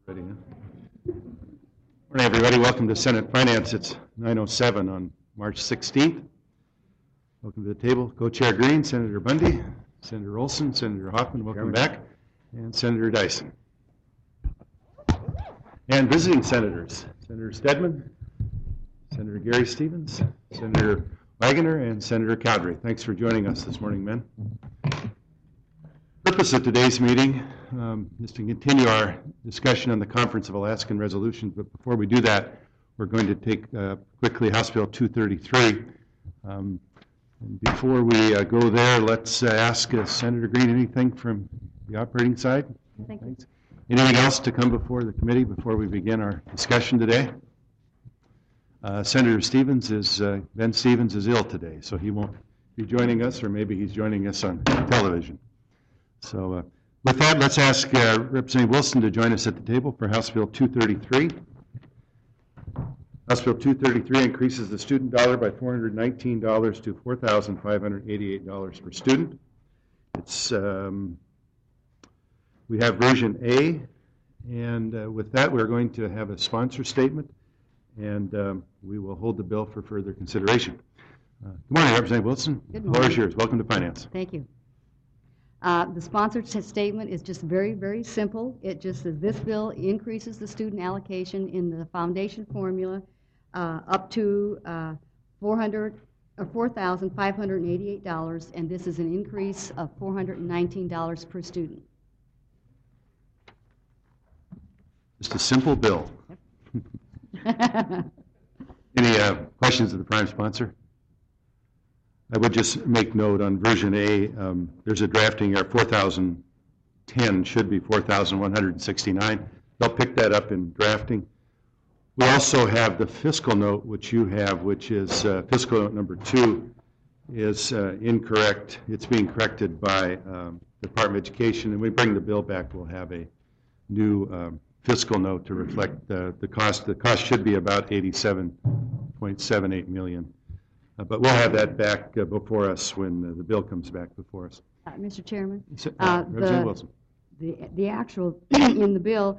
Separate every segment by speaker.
Speaker 1: Ready, huh? Morning, everybody. Welcome to Senate Finance. It's 9:07 on March 16th. Welcome to the table. Co-Chair Green, Senator Bundy, Senator Olson, Senator Hoffman, welcome back, and Senator Dyson. And visiting senators, Senator Stedman, Senator Gary Stevens, Senator Wagoner, and Senator Cowdery. Thanks for joining us this morning, men. The purpose of today's meeting is to continue our discussion on the Conference of Alaskan Resolutions, but before we do that, we're going to take quickly House Bill 233. And before we go there, let's ask Senator Green anything from the operating side?
Speaker 2: Thank you.
Speaker 1: Thanks. Anything else to come before the committee before we begin our discussion today? Senator Stevens Ben Stevens is ill today, so he won't be joining us, or maybe he's joining us on television. So with that, let's ask Representative Wilson to join us at the table for House Bill 233. House Bill 233 increases the student dollar by $419 to $4,588 per student. It's we have version A, and with that, we're going to have a sponsor statement, and we will hold the bill for further consideration. Good morning, Representative Wilson.
Speaker 2: Good
Speaker 1: The floor is
Speaker 2: morning.
Speaker 1: yours. Welcome to Finance.
Speaker 2: Thank you. The sponsored statement is just very, very simple. It just says this bill increases the student allocation in the foundation formula up to $4,588, and this is an increase of $419 per student.
Speaker 1: Just a simple bill.
Speaker 2: Yep.
Speaker 1: Any questions of the prime sponsor? I would just make note on version A, there's a drafting error. 4,010 should be 4,169. They'll pick that up in drafting. We also have the fiscal note, which you have, which is fiscal note number 2 is incorrect. It's being corrected by the Department of Education, and we bring the bill back. We'll have a new fiscal note to reflect the cost. The cost should be about $87.78 million. But we'll have that back before us when the bill comes back before us.
Speaker 2: Mr. Chairman,
Speaker 1: Representative Wilson.
Speaker 2: the actual in the bill,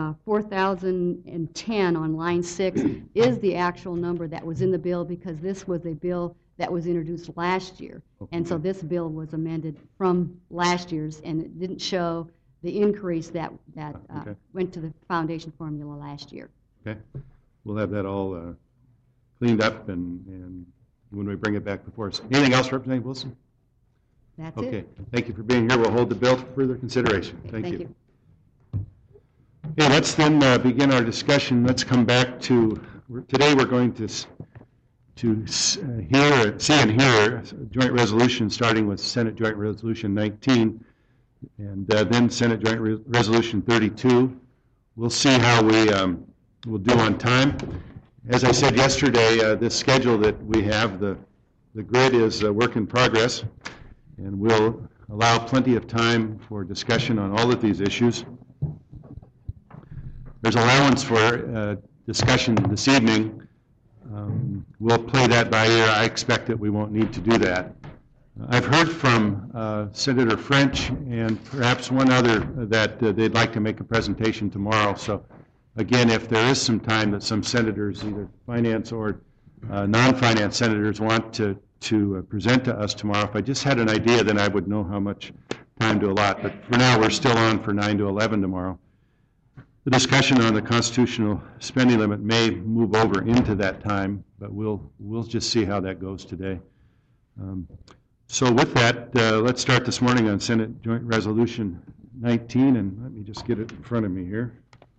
Speaker 2: 4,010 on line 6 is the actual number that was in the bill, because this was a bill that was introduced last year.
Speaker 1: Okay.
Speaker 2: And so this bill was amended from last year's, and it didn't show the increase that
Speaker 1: Okay.
Speaker 2: went to the foundation formula last year.
Speaker 1: Okay. We'll have that all cleaned up and when we bring it back before us. Anything else, Representative Wilson?
Speaker 2: That's
Speaker 1: Okay.
Speaker 2: it.
Speaker 1: Thank you for being here. We'll hold the bill for further consideration. Thank
Speaker 2: Thank
Speaker 1: you. Okay, let's then begin our discussion. Let's come back to, today we're going to see and hear a joint resolution starting with Senate Joint Resolution 19 and then Senate Joint Resolution 32. We'll see how we will do on time. As I said yesterday, this schedule that we have, the grid is a work in progress, and we'll allow plenty of time for discussion on all of these issues. There's allowance for discussion this evening. We'll play that by ear. I expect that we won't need to do that. I've heard from Senator French and perhaps one other that they'd like to make a presentation tomorrow. So again, if there is some time that some senators, either finance or non-finance senators, want to present to us tomorrow, if I just had an idea, then I would know how much time to allot. But for now, we're still on for 9 to 11 tomorrow. The discussion on the constitutional spending limit may move over into that time, but we'll just see how that goes today. So with that, let's start this morning on Senate Joint Resolution 19, and let me just get it in front of me here.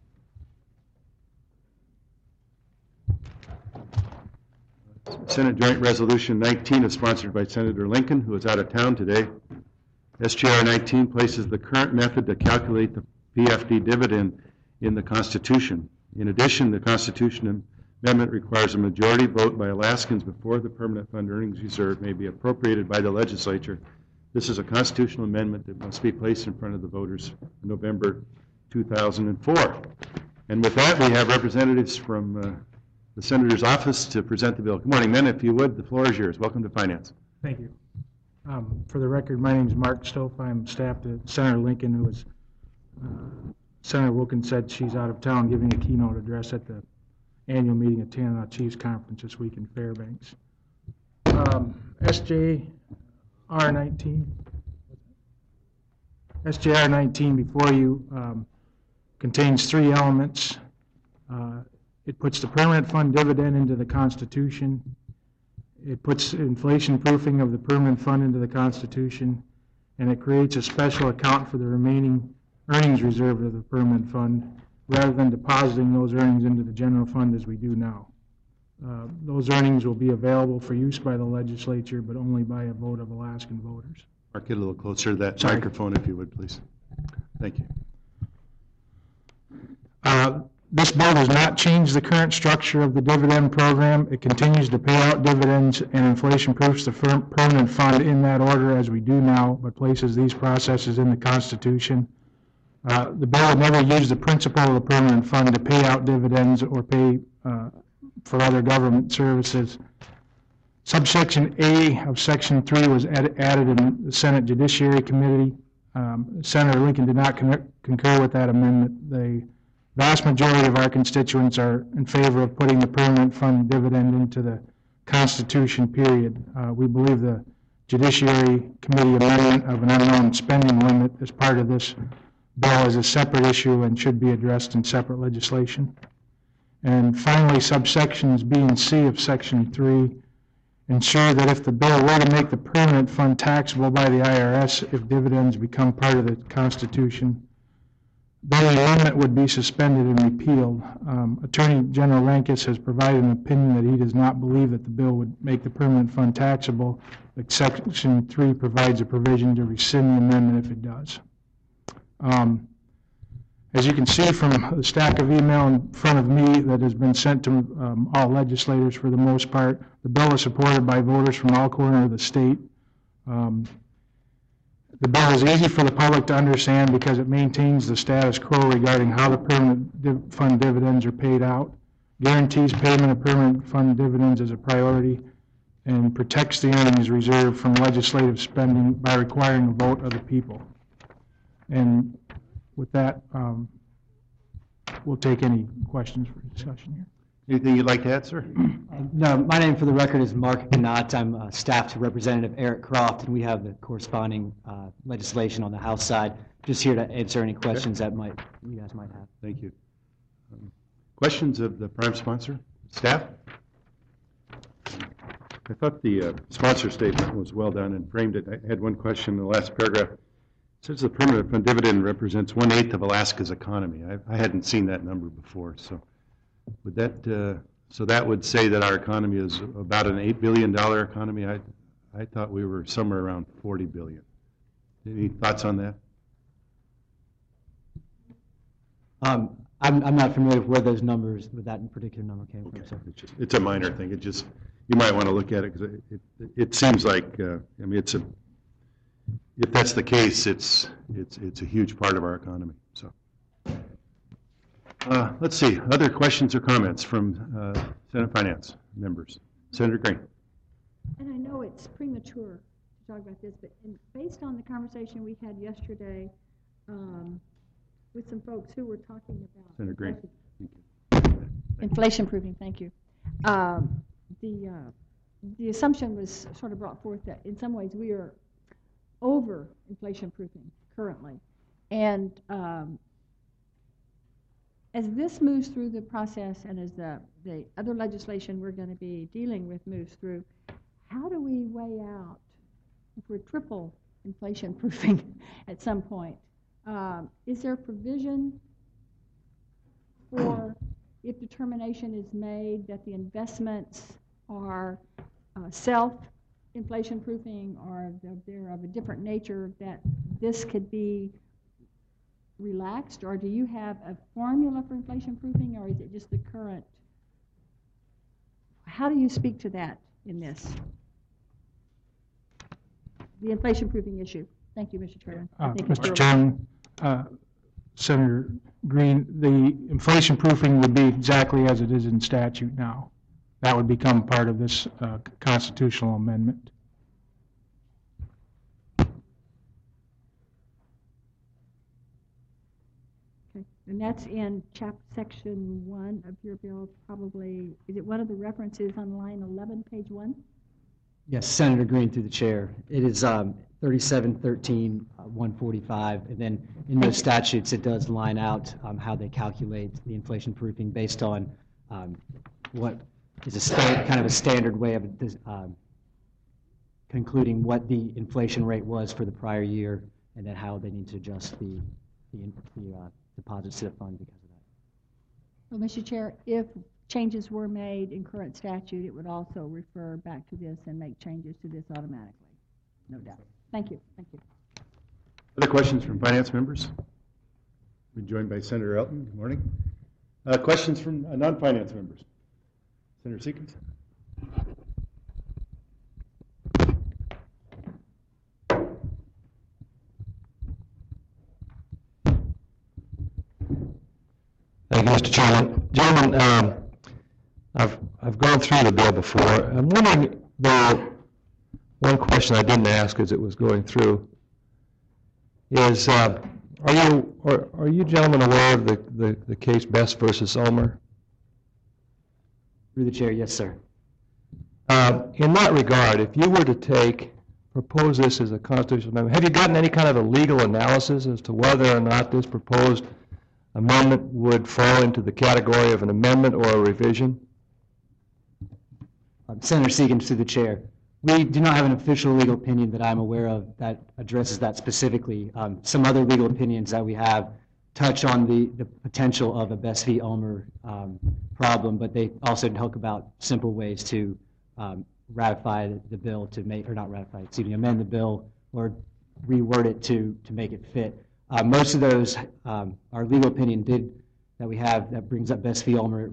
Speaker 1: Senate Joint Resolution 19 is sponsored by Senator Lincoln, who is out of town today. SJR 19 places the current method to calculate the PFD dividend in the Constitution. In addition, the Constitution amendment requires a majority vote by Alaskans before the Permanent Fund Earnings Reserve may be appropriated by the legislature. This is a constitutional amendment that must be placed in front of the voters in November 2004. And with that, we have representatives from the Senator's office to present the bill. Good morning, men. If you would, the floor is yours. Welcome to Finance.
Speaker 3: Thank you. For the record, my name is Mark Stoff. I'm staff to Senator Lincoln, who is Senator Wilkins said she's out of town giving a keynote address at the annual meeting at Tanana Chiefs Conference this week in Fairbanks. SJR 19 before you contains three elements. It puts the permanent fund dividend into the Constitution. It puts inflation proofing of the permanent fund into the Constitution, and it creates a special account for the remaining earnings reserve of the permanent fund rather than depositing those earnings into the general fund as we do now. Those earnings will be available for use by the legislature, but only by a vote of Alaskan voters.
Speaker 1: Mark, get a little closer to that microphone if you would, please. Thank you.
Speaker 3: This bill does not change the current structure of the dividend program. It continues to pay out dividends and inflation proofs the permanent fund in that order as we do now, but places these processes in the Constitution. The bill would never use the principle of the permanent fund to pay out dividends or pay for other government services. Subsection A of Section 3 was added in the Senate Judiciary Committee. Senator Lincoln did not concur with that amendment. The vast majority of our constituents are in favor of putting the permanent fund dividend into the Constitution, period. We believe the Judiciary Committee amendment of an unknown spending limit as part of this bill is a separate issue and should be addressed in separate legislation. And finally, subsections B and C of Section 3 ensure that if the bill were to make the permanent fund taxable by the IRS if dividends become part of the Constitution, then the amendment would be suspended and repealed. Attorney General Rankus has provided an opinion that he does not believe that the bill would make the permanent fund taxable, but Section 3 provides a provision to rescind the amendment if it does. As you can see from the stack of email in front of me that has been sent to all legislators for the most part, the bill is supported by voters from all corners of the state. The bill is easy for the public to understand because it maintains the status quo regarding how the permanent fund dividends are paid out, guarantees payment of permanent fund dividends as a priority, and protects the earnings reserve from legislative spending by requiring a vote of the people. And with that, we'll take any questions for discussion here.
Speaker 1: Anything you'd like to add, sir?
Speaker 4: No, my name for the record is Mark Ganott. I'm staff to Representative Eric Croft, and we have the corresponding legislation on the House side. Just here to answer any questions that you guys might have.
Speaker 1: Thank you. Questions of the prime sponsor? Staff? I thought the sponsor statement was well done and framed it. I had one question in the last paragraph. It says the permanent fund dividend represents 1/8 of Alaska's economy. I hadn't seen that number before, so would that so that would say that our economy is about an $8 billion economy. I thought we were somewhere around 40 billion. Any thoughts on that?
Speaker 4: I'm not familiar with where those numbers, where that particular number came from. So.
Speaker 1: It's a minor thing. It just, you might want to look at it because it seems like I mean if that's the case, it's a huge part of our economy. So. Let's see, other questions or comments from Senate Finance members? Senator Green.
Speaker 5: And I know it's premature to talk about this, but based on the conversation we had yesterday with some folks who were talking about
Speaker 1: Senator Green.
Speaker 5: Inflation proofing, thank you. The assumption was sort of brought forth that in some ways we are over inflation proofing currently. And as this moves through the process and as the other legislation we're going to be dealing with moves through, how do we weigh out if we're triple inflation proofing at some point? Is there provision for if determination is made that the investments are self-inflation proofing or they're of a different nature, that this could be relaxed, or do you have a formula for inflation proofing, or is it just the current? How do you speak to that in this? The inflation proofing issue. Thank you, Mr. Chairman.
Speaker 3: Mr. Chairman, Senator Green, the inflation proofing would be exactly as it is in statute now. That would become part of this constitutional amendment.
Speaker 5: And that's in section 1 of your bill, probably, is it one of the references on line 11, page 1?
Speaker 4: Yes, Senator Green through the chair. It is 3713, 145, and then in those statutes, it does line out how they calculate the inflation proofing based on what is kind of a standard way of concluding what the inflation rate was for the prior year, and then how they need to adjust the deposits to the fund because of that.
Speaker 5: Well, Mr. Chair, if changes were made in current statute, it would also refer back to this and make changes to this automatically. No doubt. Thank you. Thank you.
Speaker 1: Other questions from finance members? We're joined by Senator Elton. Good morning. Questions from non-finance members? Senator Seekins?
Speaker 6: Thank you, Mr. Chairman. Gentlemen, I've gone through the bill before. I'm wondering, though, one question I didn't ask as it was going through is, are you gentlemen aware of the case Best versus Ulmer?
Speaker 4: Through the chair, yes, sir.
Speaker 6: In that regard, if you were to propose this as a constitutional amendment, have you gotten any kind of a legal analysis as to whether or not this proposed amendment would fall into the category of an amendment or a revision?
Speaker 4: Senator Seekins through the chair. We do not have an official legal opinion that I'm aware of that addresses that specifically. Some other legal opinions that we have touch on the potential of a Best v. Ulmer problem, but they also talk about simple ways to ratify the bill to make, or not ratify, excuse me, amend the bill or reword it to make it fit. Most of those, our legal opinion that we have that brings up Best v. Ulmer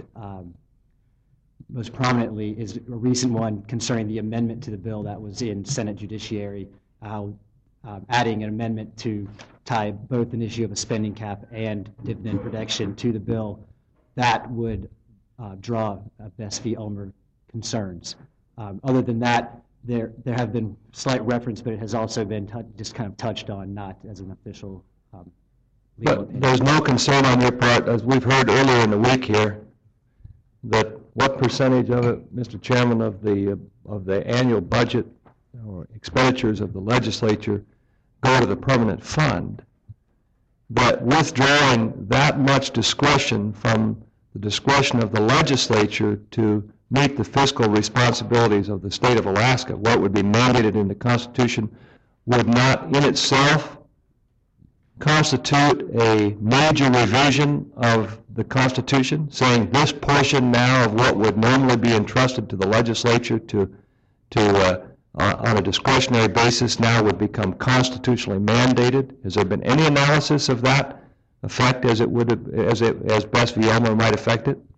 Speaker 4: most prominently is a recent one concerning the amendment to the bill that was in Senate Judiciary, adding an amendment to tie both an issue of a spending cap and dividend protection to the bill that would draw Best v. Ulmer concerns. Other than that, there have been slight reference, but it has also been just kind of touched on, not as an official legal opinion.
Speaker 6: But there's no concern on your part, as we've heard earlier in the week here, that what percentage of it, Mr. Chairman, of the annual budget or expenditures of the legislature go to the permanent fund, but withdrawing that much discretion from the discretion of the legislature to meet the fiscal responsibilities of the state of Alaska, what would be mandated in the Constitution, would not in itself constitute a major revision of the Constitution, saying this portion now of what would normally be entrusted to the legislature on a discretionary basis now would become constitutionally mandated? Has there been any analysis of that effect as Best v. Ulmer might affect it?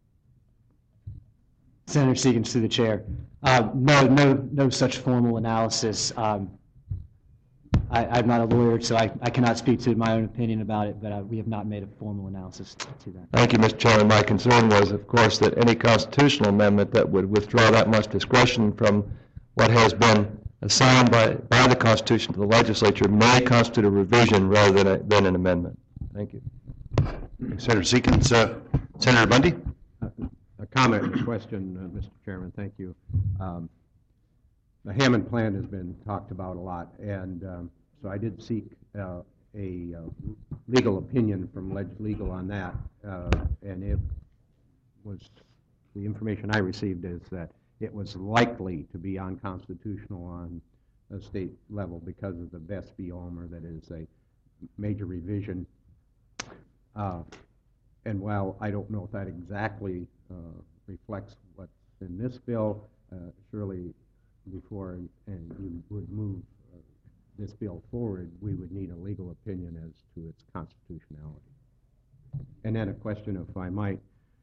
Speaker 4: Senator Seekins through the chair. No such formal analysis. I'm not a lawyer, so I cannot speak to my own opinion about it, but we have not made a formal analysis to that.
Speaker 6: Thank you, Mr. Chairman. My concern was, of course, that any constitutional amendment that would withdraw that much discretion from what has been assigned by the Constitution to the legislature may constitute a revision rather than an amendment. Thank you.
Speaker 1: Senator Seekins. Senator Bundy?
Speaker 7: A comment and a question, Mr. Chairman. Thank you. The Hammond Plan has been talked about a lot, and so I did seek a legal opinion from Legal on that, and it was, the information I received is that it was likely to be unconstitutional on a state level because of the Best v. Ulmer, that is a major revision. And while I don't know if that exactly reflects what's in this bill, surely before you would move this bill forward, we would need a legal opinion as to its constitutionality. And then a question, if I might.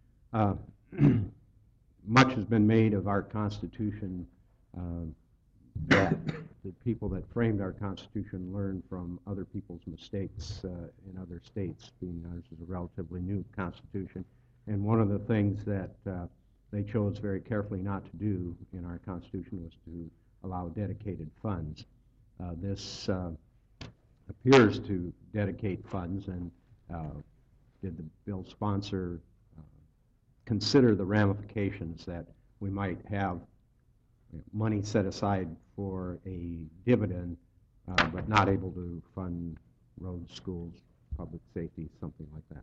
Speaker 7: Much has been made of our Constitution, that the people that framed our Constitution learned from other people's mistakes in other states, being ours is a relatively new Constitution. And one of the things that they chose very carefully not to do in our Constitution was to allow dedicated funds. This appears to dedicate funds, and did the bill sponsor consider the ramifications that we might have money set aside for a dividend, but not able to fund roads, schools, public safety, something like that?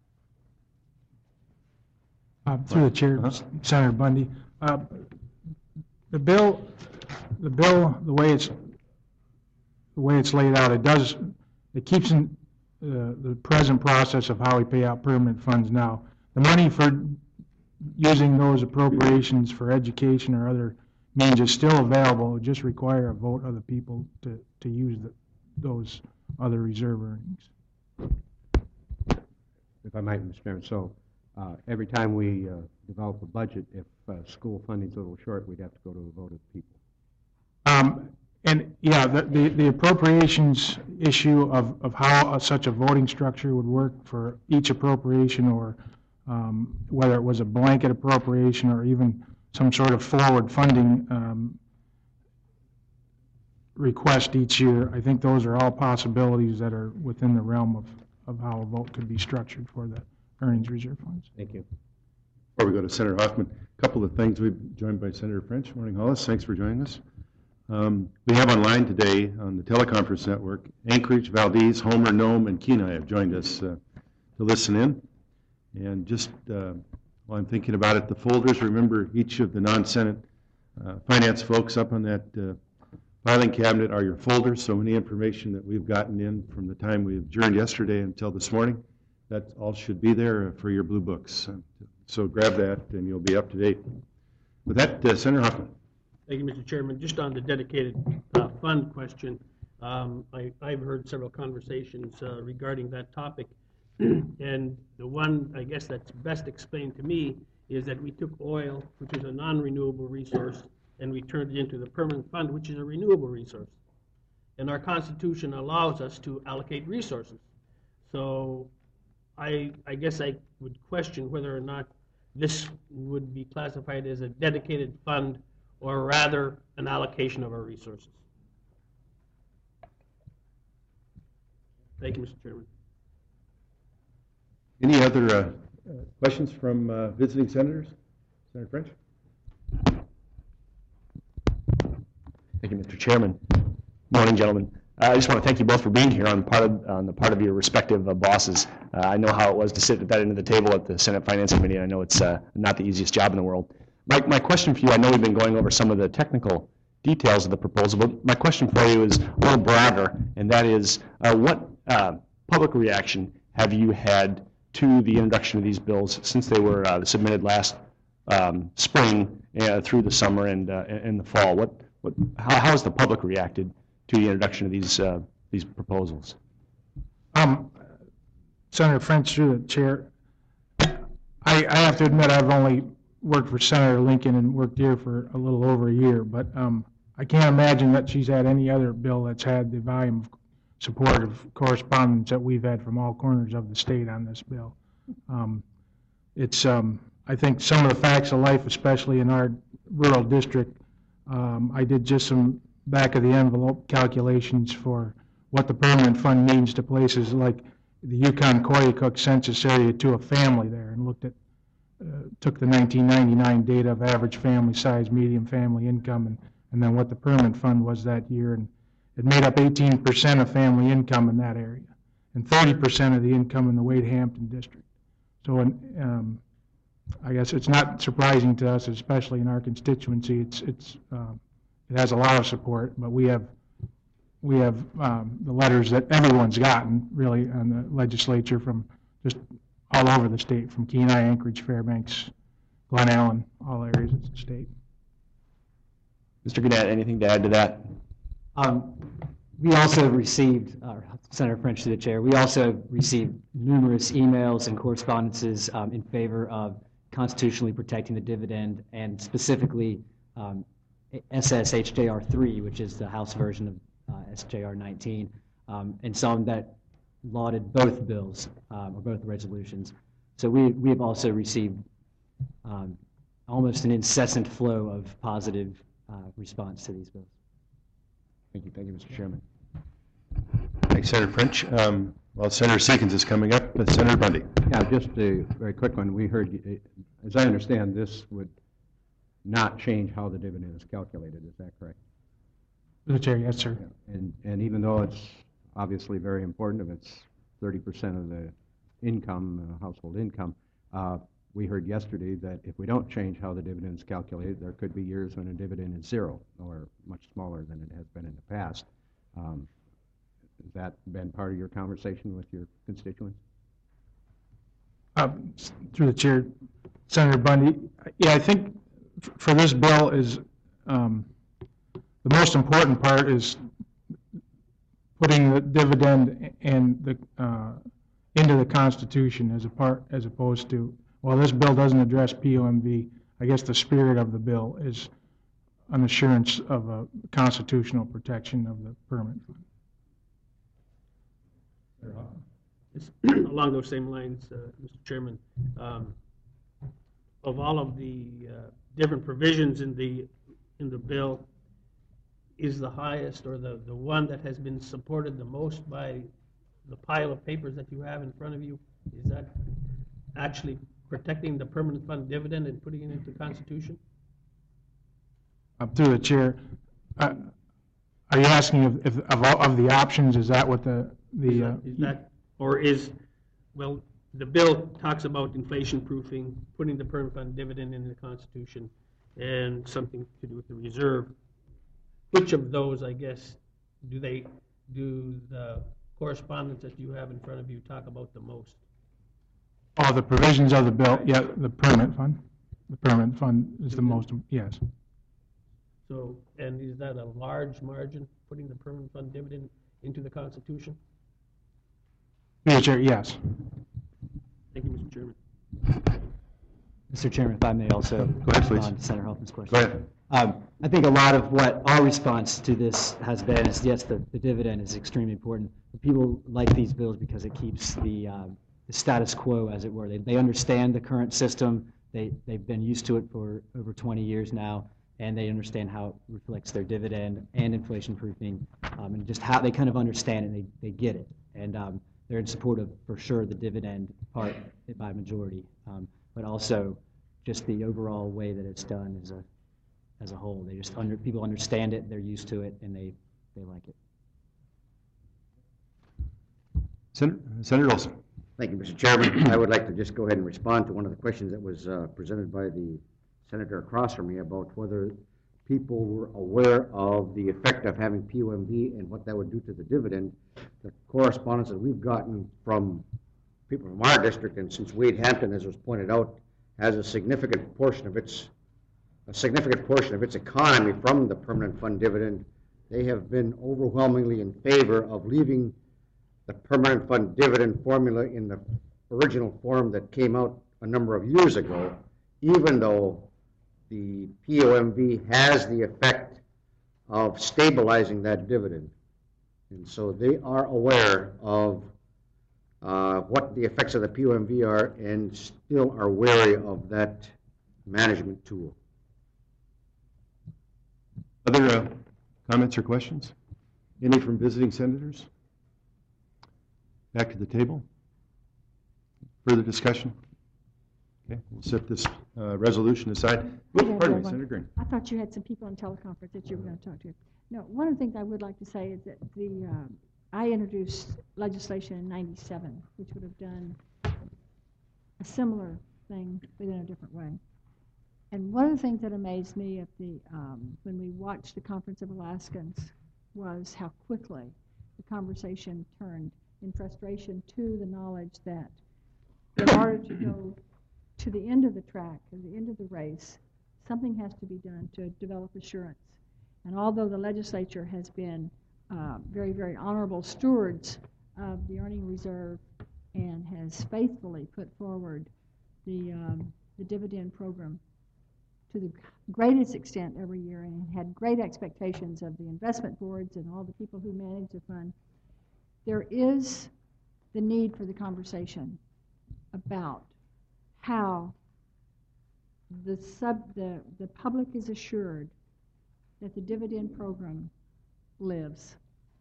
Speaker 3: Through the chair, Senator Bundy. The bill, the way it's laid out, it keeps in the present process of how we pay out permanent funds now. The money for using those appropriations for education or other means is still available. It would just require a vote of the people to use those other reserve earnings.
Speaker 7: If I might, Mr. Chairman, so every time we develop a budget, if school funding's a little short, we'd have to go to a vote of the people.
Speaker 3: And yeah, the appropriations issue of how such a voting structure would work for each appropriation, or whether it was a blanket appropriation or even some sort of forward funding request each year, I think those are all possibilities that are within the realm of how a vote could be structured for the earnings reserve funds.
Speaker 7: Thank you.
Speaker 1: Before we go to Senator Hoffman, a couple of things. We've joined by Senator French. Morning, Hollis. Thanks for joining us. We have online today on the teleconference network, Anchorage, Valdez, Homer, Nome, and Kenai have joined us to listen in. And just while I'm thinking about it, the folders, remember each of the non-Senate finance folks up on that filing cabinet are your folders, so any information that we've gotten in from the time we adjourned yesterday until this morning, that all should be there for your blue books. So grab that and you'll be up to date. With that, Senator Hoffman.
Speaker 8: Thank you, Mr. Chairman. Just on the dedicated fund question, I've heard several conversations regarding that topic. And the one, I guess, that's best explained to me is that we took oil, which is a non-renewable resource, and we turned it into the permanent fund, which is a renewable resource. And our Constitution allows us to allocate resources. So I guess I would question whether or not this would be classified as a dedicated fund or rather an allocation of our resources. Thank you, Mr. Chairman.
Speaker 1: Any other questions from visiting senators? Senator French?
Speaker 9: Thank you, Mr. Chairman. Morning, gentlemen. I just want to thank you both for being here on the part of your respective bosses. I know how it was to sit at that end of the table at the Senate Finance Committee, and I know it's not the easiest job in the world. My question for you, I know we've been going over some of the technical details of the proposal, but my question for you is a little broader, and that is, what public reaction have you had to the introduction of these bills since they were submitted last spring through the summer and the fall? How has the public reacted to the introduction of these proposals?
Speaker 3: Senator French, through the chair, I have to admit I've only worked for Senator Lincoln and worked here for a little over a year, but I can't imagine that she's had any other bill that's had the volume of supportive correspondence that we've had from all corners of the state on this bill. I think some of the facts of life, especially in our rural district, I did just some back-of-the-envelope calculations for what the permanent fund means to places like the Yukon-Koyukuk census area to a family there, and looked at, took the 1999 data of average family size, median family income, and then what the permanent fund was that year, and it made up 18% of family income in that area, and 30% of the income in the Wade-Hampton district. So I guess it's not surprising to us, especially in our constituency. It has a lot of support, but we have the letters that everyone's gotten, really, on the legislature from just all over the state, from Kenai, Anchorage, Fairbanks, Glen Allen, all areas of the state.
Speaker 9: Mr. Gannett, anything to add to that?
Speaker 4: We also received, Senator French to the chair, we also received numerous emails and correspondences in favor of constitutionally protecting the dividend, and specifically SSHJR 3, which is the House version of SJR 19, and some that lauded both bills, or both resolutions. So we have also received almost an incessant flow of positive response to these bills.
Speaker 7: Thank you, Mr. Chairman.
Speaker 1: Thanks, Senator French. Well, Senator Seekins is coming up, Senator Bundy.
Speaker 7: Yeah, just a very quick one. We heard, as I understand, this would not change how the dividend is calculated. Is that correct?
Speaker 3: Through the chair, yes, sir.
Speaker 7: And even though it's obviously very important, if it's 30% of the income, household income, we heard yesterday that if we don't change how the dividend is calculated, there could be years when a dividend is zero or much smaller than it has been in the past. Has that been part of your conversation with your constituents?
Speaker 3: Through the chair, Senator Bundy, yeah, I think for this bill is, the most important part is putting the dividend and the, into the Constitution as opposed to, well, this bill doesn't address POMV. I guess the spirit of the bill is an assurance of a constitutional protection of the permanent fund.
Speaker 8: Along those same lines, Mr. Chairman, of all of the different provisions in the bill, is the highest or the one that has been supported the most by the pile of papers that you have in front of you? Is that actually protecting the permanent fund dividend and putting it into the Constitution?
Speaker 3: Through the chair, are you asking if of the options, is that what
Speaker 8: Is that, or is, well, the bill talks about inflation proofing, putting the permanent fund dividend in the Constitution, and something to do with the reserve. Which of those, I guess, do the correspondence that you have in front of you talk about the most?
Speaker 3: Oh, the provisions of the bill, yeah, the permanent fund. The permanent fund is the most, yes.
Speaker 8: So, and is that a large margin, putting the permanent fund dividend into the Constitution?
Speaker 3: Through the chair, yes.
Speaker 8: Thank you, Mr. Chairman.
Speaker 4: Mr. Chairman, if I may also
Speaker 1: Go ahead, please.
Speaker 4: respond to Senator Hoffman's question.
Speaker 1: Go ahead.
Speaker 4: I think a lot of what our response to this has been is, yes, the dividend is extremely important. People like these bills because it keeps the status quo, as it were. They understand the current system. They've been used to it for over 20 years now, and they understand how it reflects their dividend and inflation proofing, and just how they kind of understand it, and they get it. And they're in support of, for sure, the dividend part by majority, but also just the overall way that it's done as a whole. They just people understand it, they're used to it, and they like it.
Speaker 1: Senator Olson.
Speaker 10: Thank you, Mr. Chairman. I would like to just go ahead and respond to one of the questions that was presented by the senator across from me about whether people were aware of the effect of having POMV and what that would do to the dividend. The correspondence that we've gotten from people from our district, and since Wade Hampton, as was pointed out, has a significant portion of its economy from the permanent fund dividend, they have been overwhelmingly in favor of leaving the permanent fund dividend formula in the original form that came out a number of years ago, even though the POMV has the effect of stabilizing that dividend. And so they are aware of what the effects of the POMV are and still are wary of that management tool.
Speaker 1: Other comments or questions? Any from visiting senators? Back to the table. Further discussion? Okay, we'll set this resolution aside. Pardon me, Senator Green.
Speaker 5: I thought you had some people on teleconference that you were going to talk to. No, one of the things I would like to say is that I introduced legislation in '97, which would have done a similar thing, but in a different way. And one of the things that amazed me at when we watched the Conference of Alaskans was how quickly the conversation turned in frustration to the knowledge that in order to go to the end of the track, and the end of the race, something has to be done to develop assurance. And although the legislature has been very, very honorable stewards of the earning reserve and has faithfully put forward the dividend program to the greatest extent every year and had great expectations of the investment boards and all the people who manage the fund, there is the need for the conversation about how the public is assured that the dividend program lives.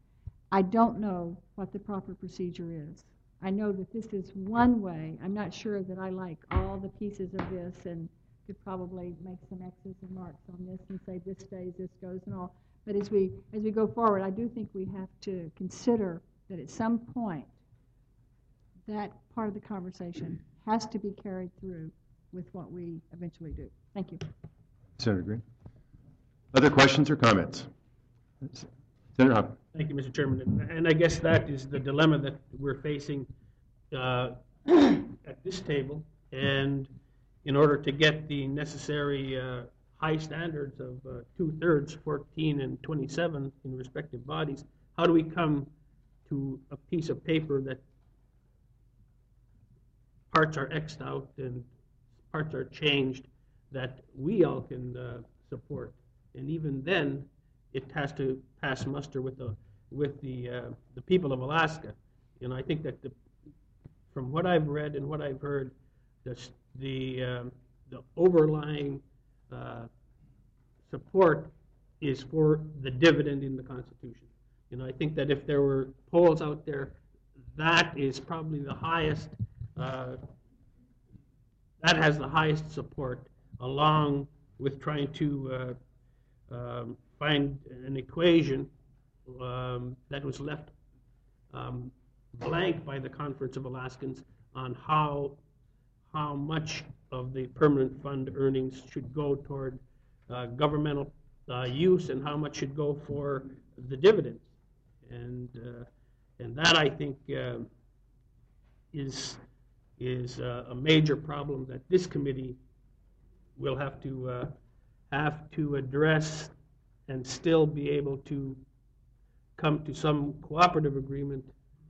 Speaker 5: I don't know what the proper procedure is. I know that this is one way. I'm not sure that I like all the pieces of this and could probably make some X's and marks on this and say this stays, this goes, and all. But as we go forward, I do think we have to consider that at some point that part of the conversation has to be carried through with what we eventually do. Thank you.
Speaker 1: Senator Green. Other questions or comments? Senator Hoppe.
Speaker 8: Thank you, Mr. Chairman. And I guess that is the dilemma that we're facing at this table. And in order to get the necessary high standards of 2/3, 14, and 27 in respective bodies, how do we come to a piece of paper that parts are X'd out and parts are changed that we all can support? And even then, it has to pass muster with the people of Alaska. And I think that from what I've read and what I've heard, the overlying support is for the dividend in the Constitution. You know, I think that if there were polls out there, that is probably the highest. That has the highest support, along with trying to find an equation that was left blank by the Conference of Alaskans on how much of the permanent fund earnings should go toward governmental use and how much should go for the dividends. And that, I think, is a major problem that this committee will have to address and still be able to come to some cooperative agreement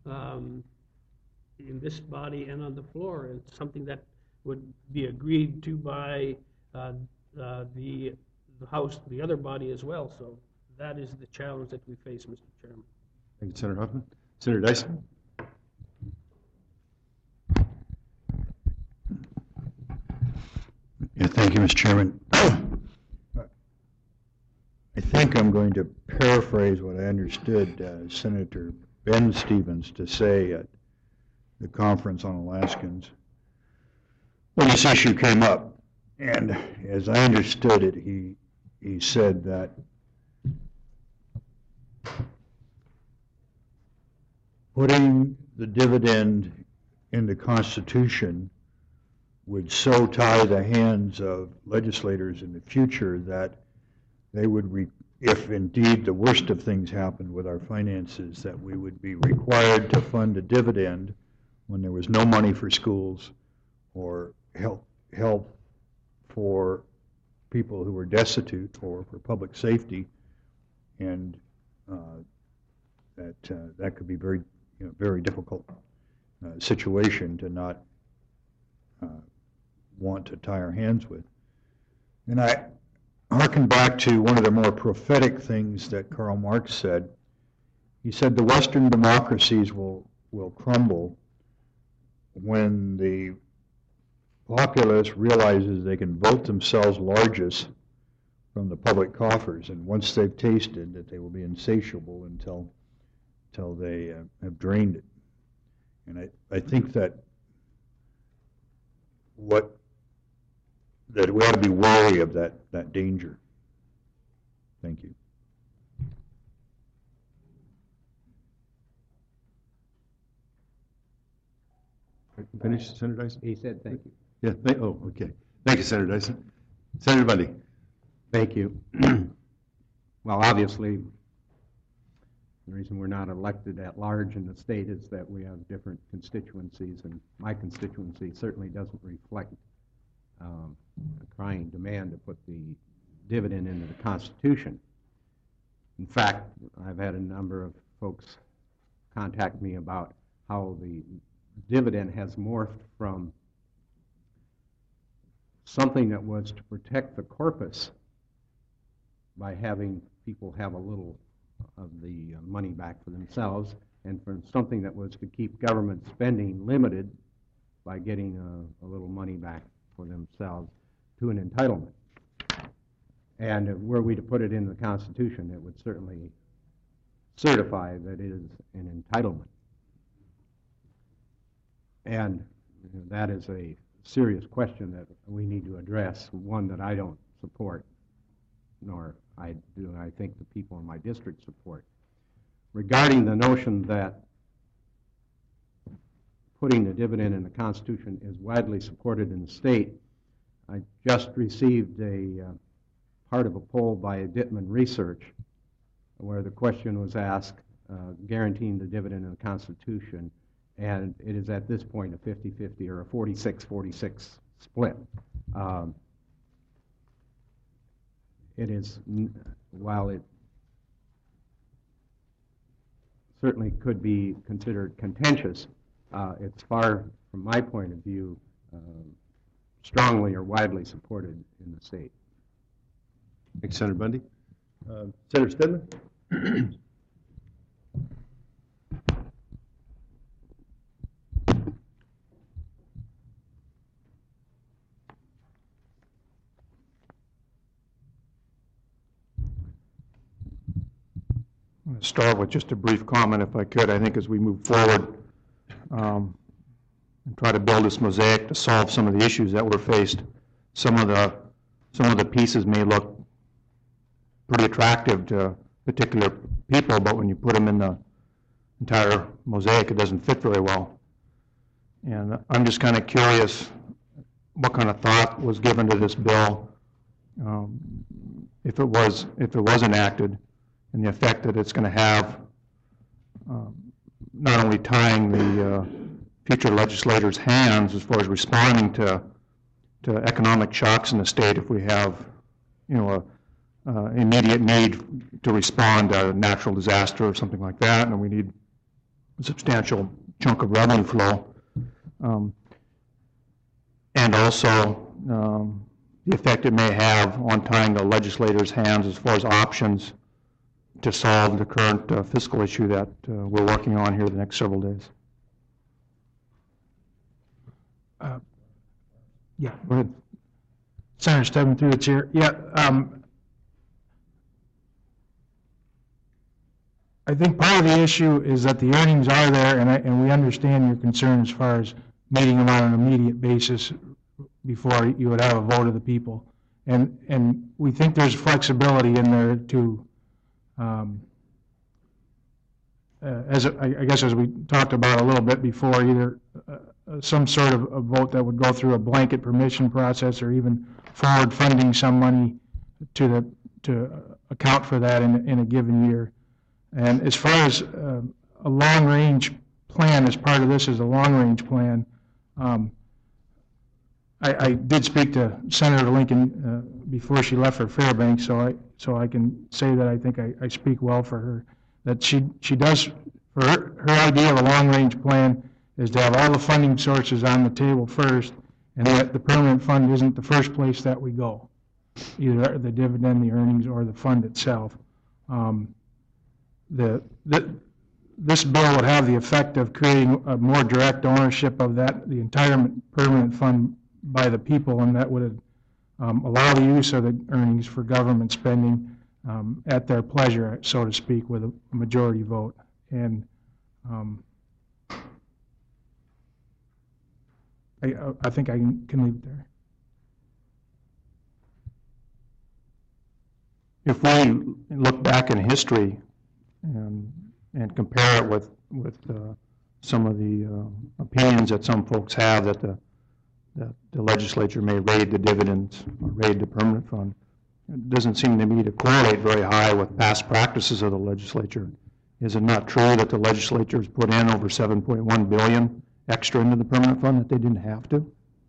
Speaker 8: in this body and on the floor, and something that would be agreed to by the House, the other body as well. So that is the challenge that we face, Mr. Chairman.
Speaker 1: Thank you, Senator Huffman. Senator Dyson.
Speaker 11: Yeah, thank you, Mr. Chairman. I think I'm going to paraphrase what I understood Senator Ben Stevens to say at the Conference on Alaskans when this issue came up. And as I understood it, he said that putting the dividend in the Constitution would so tie the hands of legislators in the future that they would, if indeed the worst of things happened with our finances, that we would be required to fund a dividend when there was no money for schools or help for people who were destitute or for public safety, and that could be very, very difficult situation to not want to tie our hands with. And I harken back to one of the more prophetic things that Karl Marx said. He said the Western democracies will crumble when the populace realizes they can vote themselves largest from the public coffers, and once they've tasted that, they will be insatiable until they have drained it. And I think that we ought to be wary of that danger. Thank you.
Speaker 1: Finish, Senator Dyson?
Speaker 7: He said thank you.
Speaker 1: Yeah, okay. Thank you, Senator Dyson. Senator Bundy.
Speaker 7: Thank you. Well, obviously, the reason we're not elected at large in the state is that we have different constituencies, and my constituency certainly doesn't reflect a crying demand to put the dividend into the Constitution. In fact, I've had a number of folks contact me about how the dividend has morphed from something that was to protect the corpus by having people have a little of the money back for themselves, and from something that was to keep government spending limited by getting a little money back for themselves, to an entitlement. And were we to put it in the Constitution, it would certainly certify that it is an entitlement. And that is a serious question that we need to address, one that I don't support, nor I think the people in my district support. Regarding the notion that putting the dividend in the Constitution is widely supported in the state, I just received a part of a poll by Dittman Research where the question was asked, guaranteeing the dividend in the Constitution, and it is at this point a 50-50 or a 46-46 split. It is, while it certainly could be considered contentious, it's far, from my point of view, strongly or widely supported in the state.
Speaker 1: Thanks, Senator Bundy. Senator Stedman?
Speaker 3: I'm going to start with just a brief comment, if I could. I think as we move forward and try to build this mosaic to solve some of the issues that we're faced, some of the pieces may look pretty attractive to particular people, but when you put them in the entire mosaic, it doesn't fit very well. And I'm just kind of curious what kind of thought was given to this bill if it was enacted, and the effect that it's going to have, not only tying the future legislators' hands as far as responding to economic shocks in the state if we have, immediate need to respond to a natural disaster or something like that, and we need a substantial chunk of revenue flow. And also the effect it may have on tying the legislators' hands as far as options to solve the current fiscal issue that we're working on here the next several days. Yeah, go ahead. Senator Stedman, through the chair. Yeah, I think part of the issue is that the earnings are there, and we understand your concern as far as meeting them on an immediate basis before you would have a vote of the people. And we think there's flexibility in there to, I guess as we talked about a little bit before, either some sort of a vote that would go through a blanket permission process or even forward funding some money to account for that in a given year. And as far as a long-range plan, as part of this is a long-range plan, I did speak to Senator Lincoln before she left for Fairbanks, so I can say that I think I speak well for her. That she does, for her idea of a long-range plan is to have all the funding sources on the table first, and that the permanent fund isn't the first place that we go, either the dividend, the earnings, or the fund itself. This bill would have the effect of creating a more direct ownership of the entire permanent fund by the people, and that would allow the use of the earnings for government spending at their pleasure, so to speak, with a majority vote. And I think I can leave it there. If we look back in history and compare it with some of the opinions that some folks have that the legislature may raid the dividends or raid the permanent fund, it doesn't seem to me to correlate very high with past practices of the legislature. Is it not true that the legislature has put in over $7.1 billion extra into the permanent fund that they didn't have to?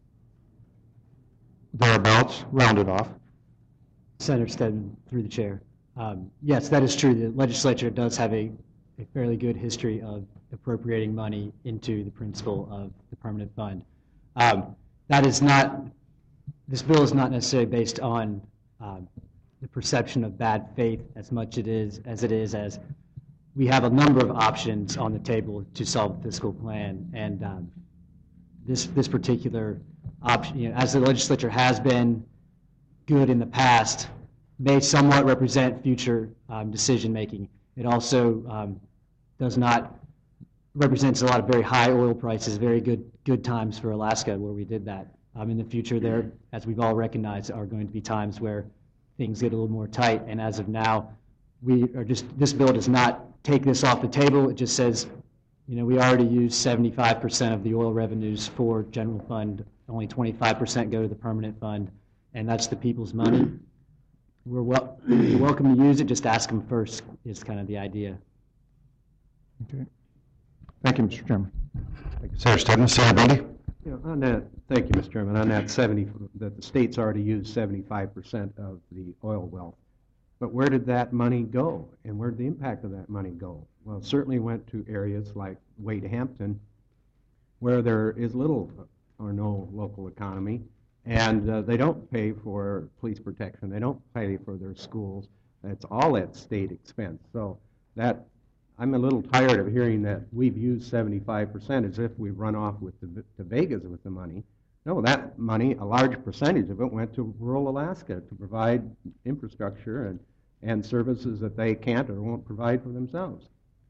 Speaker 3: Thereabouts, rounded off.
Speaker 4: Senator Stedman, through the chair. Yes, that is true. The legislature does have a fairly good history of appropriating money into the principle of the permanent fund. That is not, this bill is not necessarily based on the perception of bad faith as much as we have a number of options on the table to solve the fiscal plan, and this particular option, as the legislature has been good in the past, may somewhat represent future decision making. It also does not, represents a lot of very high oil prices, very good times for Alaska where we did that. In the future there, as we've all recognized, are going to be times where things get a little more tight, and as of now, this bill does not take this off the table. It just says, we already use 75% of the oil revenues for general fund, only 25% go to the permanent fund, and that's the people's money. You're welcome to use it, just ask them first, is kind of the idea.
Speaker 1: Okay. Thank you, Mr. Chairman. Thank you, Senator Stebbins. Senator Bundy?
Speaker 7: On that, thank you, Mr. Chairman, on that that the state's already used 75% of the oil wealth. But where did that money go, and where did the impact of that money go? Well, it certainly went to areas like Wade Hampton, where there is little or no local economy, and they don't pay for police protection. They don't pay for their schools. It's all at state expense. So that, I'm a little tired of hearing that we've used 75% as if we've run off with to Vegas with the money. No, that money, a large percentage of it went to rural Alaska to provide infrastructure and services that they can't or won't provide for themselves.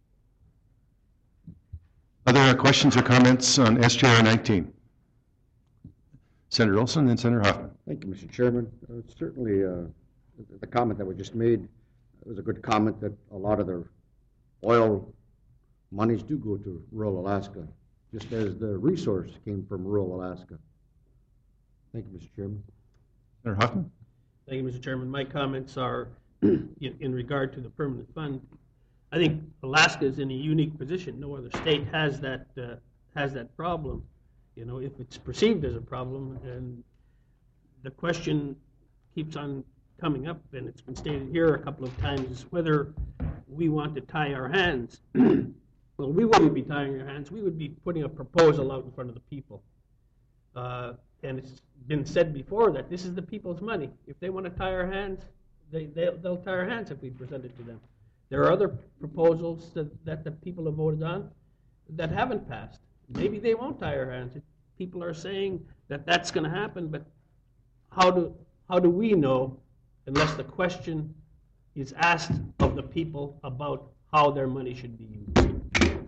Speaker 1: Other questions or comments on SJR 19? Senator Olson and Senator Hoffman.
Speaker 10: Thank you, Mr. Chairman. Certainly, the comment that was just made was a good comment that a lot of their oil monies do go to rural Alaska, just as the resource came from rural Alaska. Thank you, Mr. Chairman.
Speaker 1: Senator Hoffman.
Speaker 8: Thank you, Mr. Chairman. My comments are in regard to the permanent fund. I think Alaska is in a unique position. No other state has that problem. If it's perceived as a problem, and the question keeps on coming up, and it's been stated here a couple of times, is whether we want to tie our hands. Well, we wouldn't be tying our hands. We would be putting a proposal out in front of the people. And it's been said before that this is the people's money. If they want to tie our hands, they'll tie our hands if we present it to them. There are other proposals that the people have voted on that haven't passed. Maybe they won't tie our hands. People are saying that that's going to happen, but how do we know unless the question is asked of the people about how their money should be used?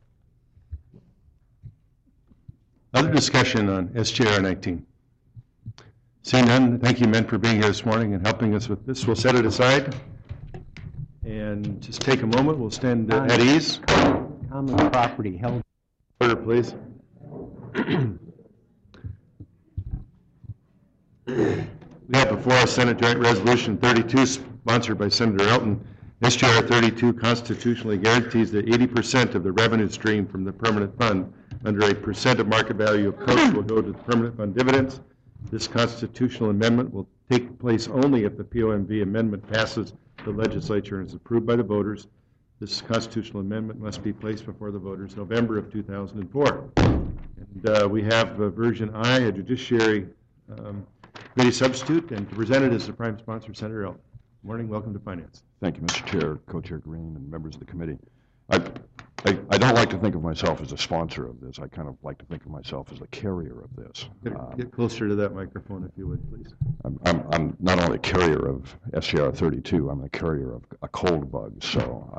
Speaker 1: Other discussion on SJR 19? Seeing none, thank you, men, for being here this morning and helping us with this. We'll set it aside and just take a moment. We'll stand at ease.
Speaker 7: Common property held.
Speaker 1: Order, please. We have before us Senate Joint Resolution 32, sponsored by Senator Elton. SJR 32 constitutionally guarantees that 80% of the revenue stream from the permanent fund under a percent of market value approach will go to the permanent fund dividends. This constitutional amendment will take place only if the POMV amendment passes the legislature and is approved by the voters. This constitutional amendment must be placed before the voters November of 2004. And we have version I, a judiciary committee substitute, and to present it is the prime sponsor, Senator Elton. Morning, welcome to Finance.
Speaker 12: Thank you, Mr. Chair, Co-Chair Green, and members of the committee. I don't like to think of myself as a sponsor of this. I kind of like to think of myself as the carrier of this.
Speaker 1: Get closer to that microphone, if you would, please.
Speaker 12: I'm not only a carrier of SJR 32, I'm a carrier of a cold bug, so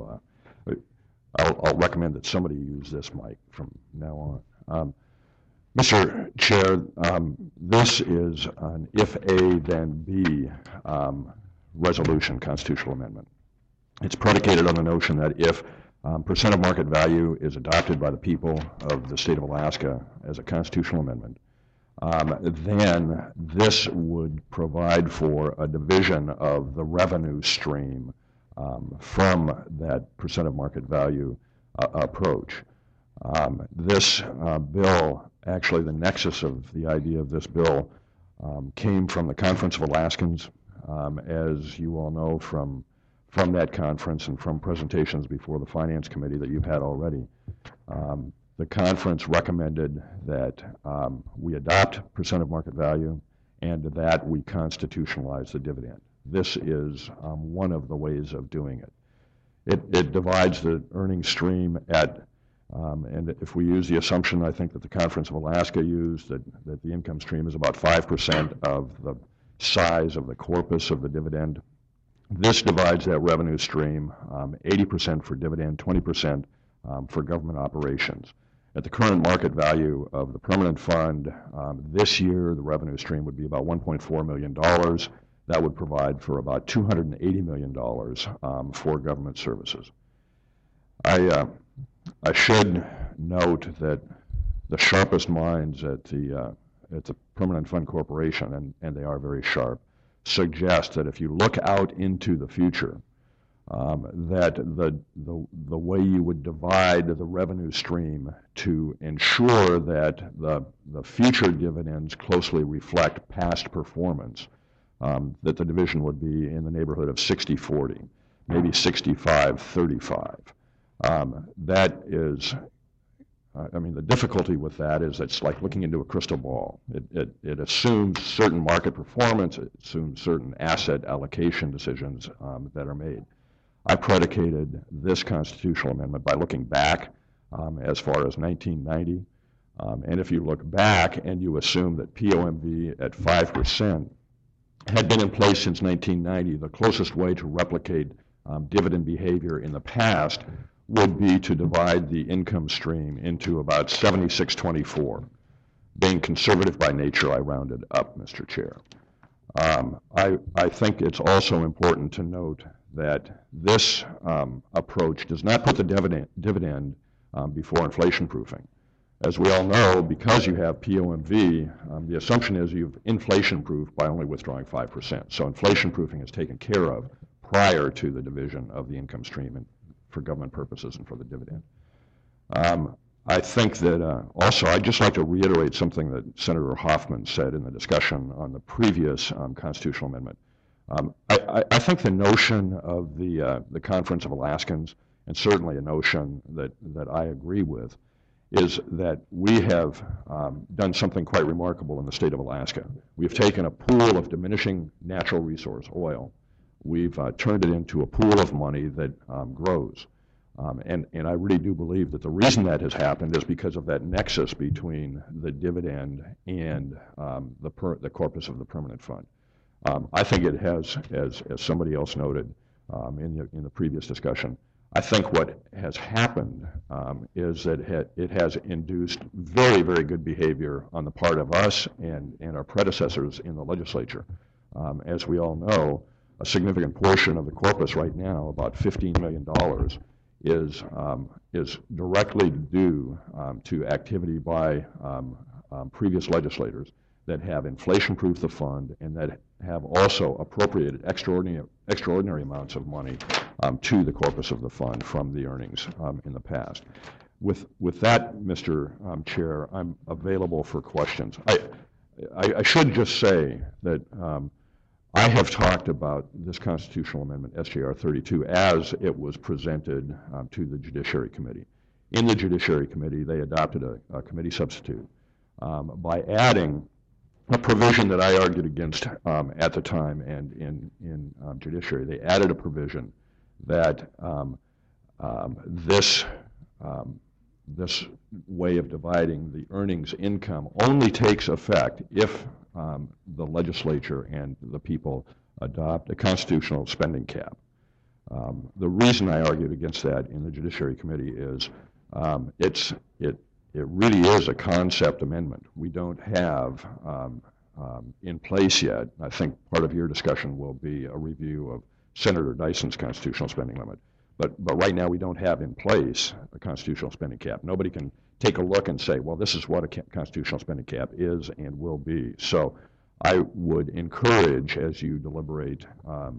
Speaker 12: I'll recommend that somebody use this mic from now on. Mr. Chair, this is an if A, then B resolution, constitutional amendment. It's predicated on the notion that if percent of market value is adopted by the people of the state of Alaska as a constitutional amendment, then this would provide for a division of the revenue stream from that percent of market value approach. This bill, actually the nexus of the idea of this bill came from the Conference of Alaskans, as you all know from that conference and from presentations before the Finance Committee that you've had already. The conference recommended that we adopt percent of market value and that we constitutionalize the dividend. This is one of the ways of doing it. It divides the earnings stream at, and if we use the assumption I think that the Conference of Alaska used, that the income stream is about 5% of the size of the corpus of the dividend, This divides that revenue stream, 80% for dividend, 20% for government operations. At the current market value of the permanent fund, this year the revenue stream would be about $1.4 million. That would provide for about $280 million for government services. I should note that the sharpest minds at the Permanent Fund Corporation, and they are very sharp, suggest that if you look out into the future, that the way you would divide the revenue stream to ensure that the future dividends closely reflect past performance, that the division would be in the neighborhood of 60-40, maybe 65-35. That is, I mean, the difficulty with that is it's like looking into a crystal ball. It assumes certain market performance, it assumes certain asset allocation decisions that are made. I predicated this constitutional amendment by looking back as far as 1990. And if you look back and you assume that POMV at 5% had been in place since 1990, the closest way to replicate dividend behavior in the past would be to divide the income stream into about 76-24. Being conservative by nature, I rounded up, Mr. Chair. I think it's also important to note that this approach does not put the dividend before inflation proofing. As we all know, because you have POMV, the assumption is you've inflation proofed by only withdrawing 5%. So inflation proofing is taken care of prior to the division of the income stream and for government purposes and for the dividend. I think that also I'd just like to reiterate something that Senator Hoffman said in the discussion on the previous constitutional amendment. I think the notion of the Conference of Alaskans, and certainly a notion that I agree with, is that we have done something quite remarkable in the state of Alaska. We've taken a pool of diminishing natural resource, oil. We've turned it into a pool of money that grows. And I really do believe that the reason that has happened is because of that nexus between the dividend and the corpus of the permanent fund. I think it has, as somebody else noted in the previous discussion, I think what has happened is that it has induced very, very good behavior on the part of us and our predecessors in the legislature. As we all know, a significant portion of the corpus right now, about $15 million, is directly due to activity by previous legislators that have inflation-proofed the fund and that have also appropriated extraordinary amounts of money to the corpus of the fund from the earnings in the past. With that, Mr. Chair, I'm available for questions. I should just say that I have talked about this constitutional amendment, SJR 32, as it was presented to the Judiciary Committee. In the Judiciary Committee, they adopted a committee substitute by adding a provision that I argued against at the time and in Judiciary. They added a provision that this way of dividing the earnings income only takes effect if the legislature and the people adopt a constitutional spending cap. The reason I argued against that in the Judiciary Committee is it really is a concept amendment. We don't have in place yet. I think part of your discussion will be a review of Senator Dyson's constitutional spending limit. But right now we don't have in place a constitutional spending cap. Nobody can take a look and say, well, this is what a constitutional spending cap is and will be. So I would encourage, as you deliberate on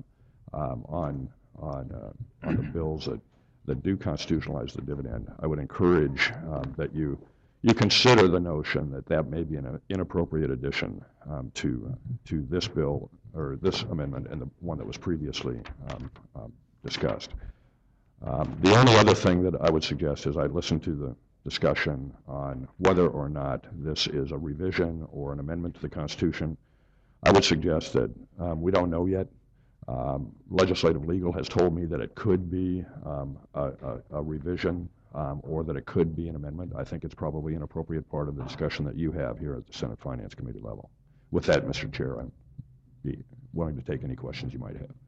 Speaker 12: the bills that do constitutionalize the dividend, I would encourage that you consider the notion that may be an inappropriate addition to this bill or this amendment and the one that was previously discussed. The only other thing that I would suggest is I listened to the discussion on whether or not this is a revision or an amendment to the Constitution. I would suggest that we don't know yet. Legislative Legal has told me that it could be a revision or that it could be an amendment. I think it's probably an appropriate part of the discussion that you have here at the Senate Finance Committee level. With that, Mr. Chair, I'd be willing to take any questions you might have.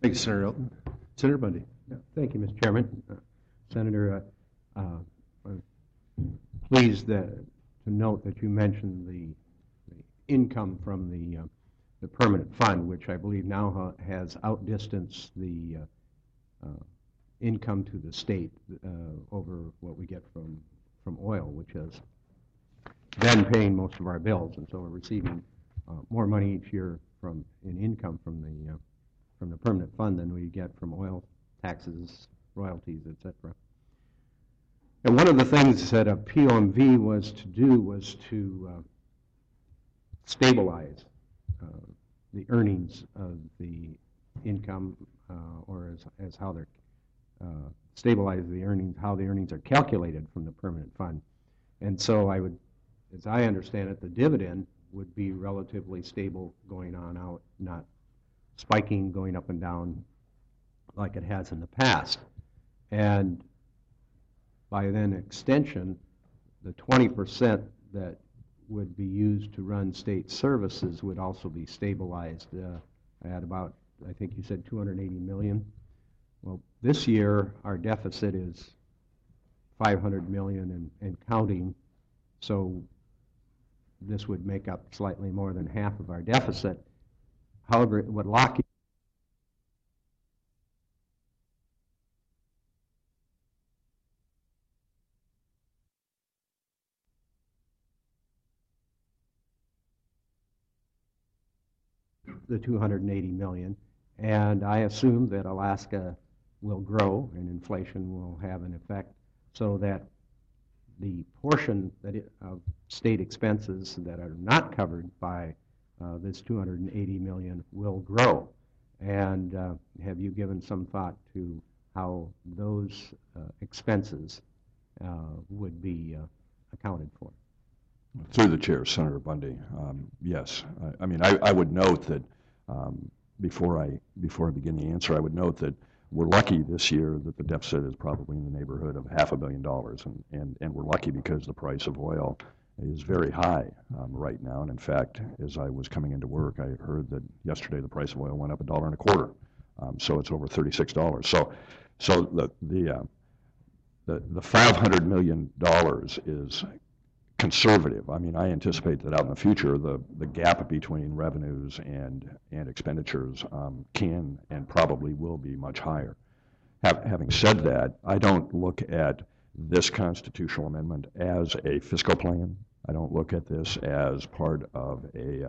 Speaker 1: Thank you, Senator Elton. Senator Bundy.
Speaker 7: Thank you, Mr. Chairman. Senator, I'm pleased to note that you mentioned the income from the permanent fund, which I believe now has outdistanced the income to the state over what we get from oil, which has been paying most of our bills, and so we're receiving more money each year in income from the permanent fund than we get from oil taxes, royalties, etc. And one of the things that a POMV was to do was to stabilize the earnings of the income, or as how they're stabilize the earnings, how the earnings are calculated from the permanent fund. And so I would, as I understand it, the dividend would be relatively stable going on out, not spiking, going up and down like it has in the past. And by then extension, the 20% that would be used to run state services would also be stabilized at about, I think you said 280 million. Well, this year our deficit is 500 million and counting, so this would make up slightly more than half of our deficit. However, what Lockheed the 280 million, and I assume that Alaska will grow and inflation will have an effect, so that the portion of state expenses that are not covered by this 280 million will grow. And have you given some thought to how those expenses would be accounted for?
Speaker 12: Through the chair, Senator Bundy, yes. I mean, I would note that before I begin the answer, I would note that we're lucky this year that the deficit is probably in the neighborhood of $500 million, and we're lucky because the price of oil is very high right now. And in fact, as I was coming into work, I heard that yesterday the price of oil went up $1.25, so it's over $36. So the $500 million is conservative. I mean, I anticipate that out in the future, the gap between revenues and expenditures can and probably will be much higher. Having said that, I don't look at this constitutional amendment as a fiscal plan. I don't look at this as part of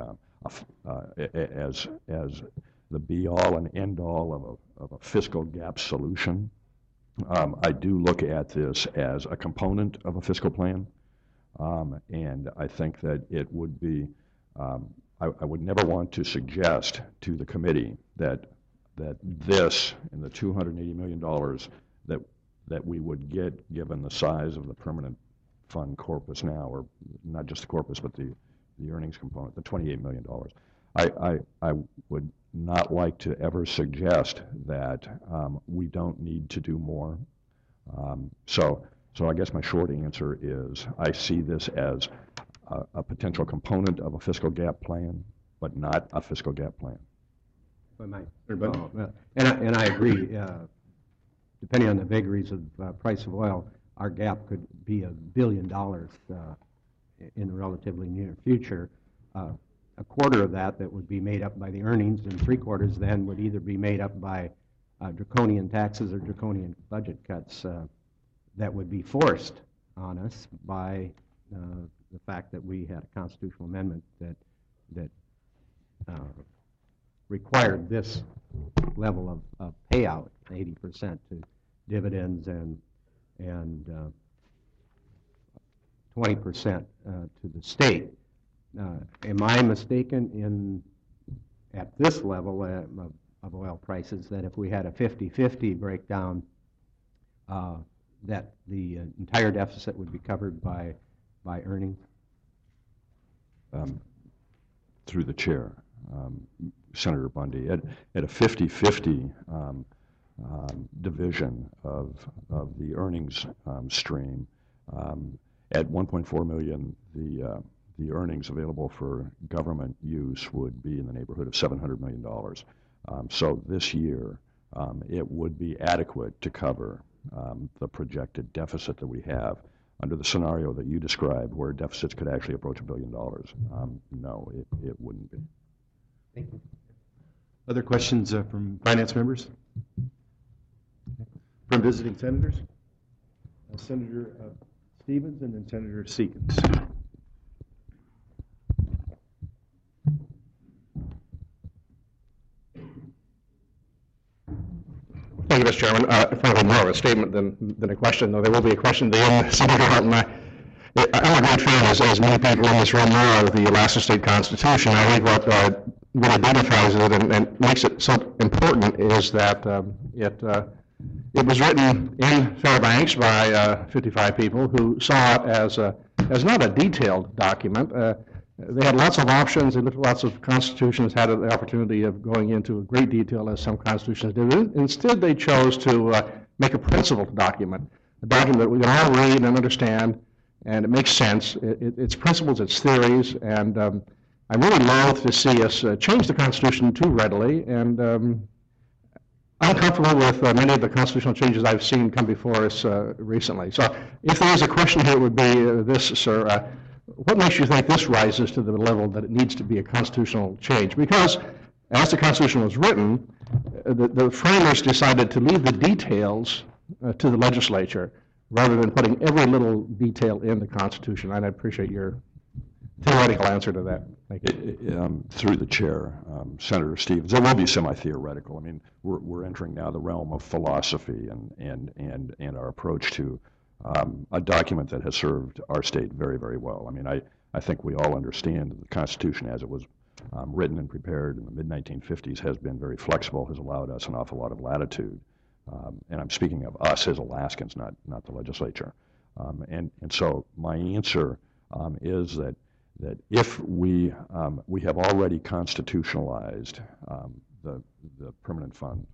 Speaker 12: as the be-all and end-all of a fiscal gap solution. I do look at this as a component of a fiscal plan. And I think that it would be, I would never want to suggest to the committee that this and the $280 million that we would get, given the size of the permanent fund corpus now, or not just the corpus, but the earnings component, the $28 million. I would not like to ever suggest that we don't need to do more. So I guess my short answer is I see this as a potential component of a fiscal gap plan, but not a fiscal gap plan.
Speaker 7: And I agree. Depending on the vagaries of price of oil, our gap could be $1 billion in the relatively near future. A quarter of that would be made up by the earnings, and 3/4 then would either be made up by draconian taxes or draconian budget cuts that would be forced on us by the fact that we had a constitutional amendment that required this level of payout, 80% to dividends and 20% to the state. Am I mistaken at this level of oil prices that if we had a 50-50 breakdown, that the entire deficit would be covered by earnings?
Speaker 12: Through the chair, Senator Bundy, at a 50-50 division of the earnings stream, at 1.4 million, the earnings available for government use would be in the neighborhood of $700 million. So this year, it would be adequate to cover the projected deficit that we have under the scenario that you described, where deficits could actually approach $1 billion. No, it wouldn't be.
Speaker 1: Thank you. Other questions from finance members? From visiting senators? Senator Stevens and then Senator Seekins.
Speaker 13: Thank you, Mr. Chairman. Frankly, more of a statement than a question, though there will be a question at the end. Senator Harton, I'm a great fan, as many people in this room are, of the Alaska State Constitution. I think what identifies it and makes it so important is that it was written in Fairbanks by 55 people who saw it as not a detailed document. They had lots of options. They looked at lots of constitutions, had the opportunity of going into great detail, as some constitutions do. Instead, they chose to make a principled document, a document that we can all read and understand, and it makes sense. Its principles, its theories, and I'm really loath to see us change the Constitution too readily, and I'm comfortable with many of the constitutional changes I've seen come before us recently. So if there is a question here, it would be this, sir. What makes you think this rises to the level that it needs to be a constitutional change? Because as the Constitution was written, the framers decided to leave the details to the legislature rather than putting every little detail in the Constitution. And I appreciate your theoretical answer to that. Thank you.
Speaker 12: Through the chair, Senator Stevens, it will be semi-theoretical. I mean, we're entering now the realm of philosophy and our approach to a document that has served our state very, very well. I mean, I think we all understand that the Constitution, as it was written and prepared in the mid-1950s, has been very flexible, has allowed us an awful lot of latitude. And I'm speaking of us as Alaskans, not the legislature. And so my answer is that if we have already constitutionalized the permanent fund,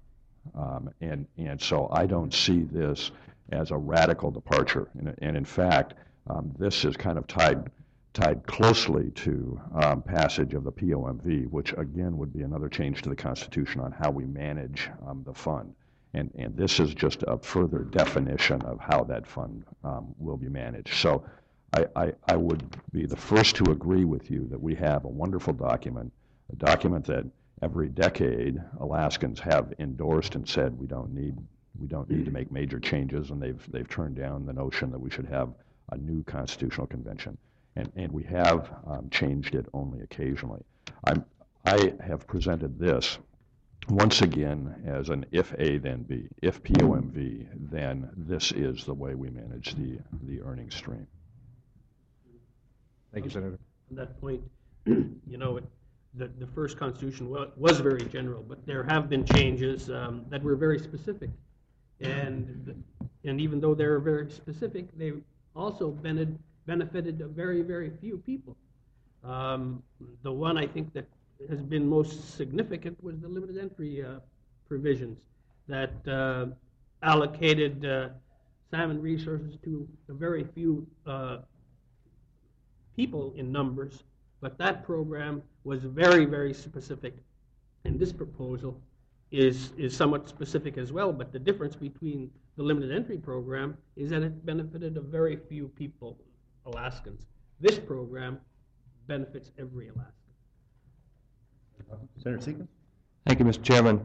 Speaker 12: and so I don't see this as a radical departure. And in fact, this is kind of tied closely to passage of the POMV, which again would be another change to the Constitution on how we manage the fund. And this is just a further definition of how that fund will be managed. So I would be the first to agree with you that we have a wonderful document, a document that every decade Alaskans have endorsed and said we don't need to make major changes, and they've turned down the notion that we should have a new constitutional convention, and we have changed it only occasionally. I have presented this once again as an if A then B, if POMV, then this is the way we manage the earnings stream.
Speaker 13: Thank you, Senator.
Speaker 8: On that point, you know, the first Constitution was very general, but there have been changes that were very specific. And even though they're very specific, they also benefited a very, very few people. The one I think that has been most significant was the limited entry provisions that allocated salmon resources to a very few people in numbers, but that program was very, very specific. And this proposal is somewhat specific as well, but the difference between the limited entry program is that it benefited a very few people, Alaskans. This program benefits every Alaskan.
Speaker 1: Senator Seekins?
Speaker 6: Thank you, Mr. Chairman.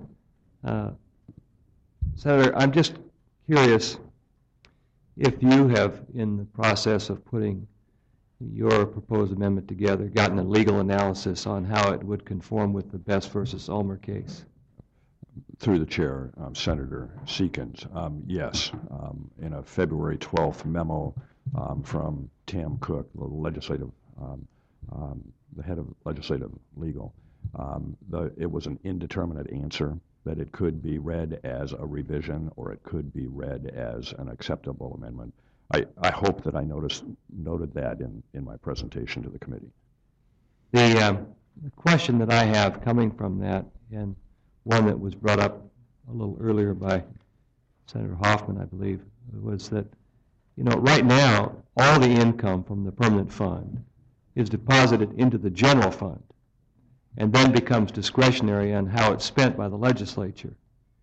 Speaker 6: Senator, I'm just curious if you have, in the process of putting your proposed amendment together, gotten a legal analysis on how it would conform with the Best versus Ulmer case.
Speaker 12: Through the chair, Senator Seekins, yes. In a February 12th memo from Tam Cook, the head of legislative legal, it was an indeterminate answer that it could be read as a revision or it could be read as an acceptable amendment. I hope that I noted that in my presentation to the committee.
Speaker 6: The question that I have coming from that, and one that was brought up a little earlier by Senator Hoffman, I believe, was that, you know, right now, all the income from the permanent fund is deposited into the general fund and then becomes discretionary on how it's spent by the legislature.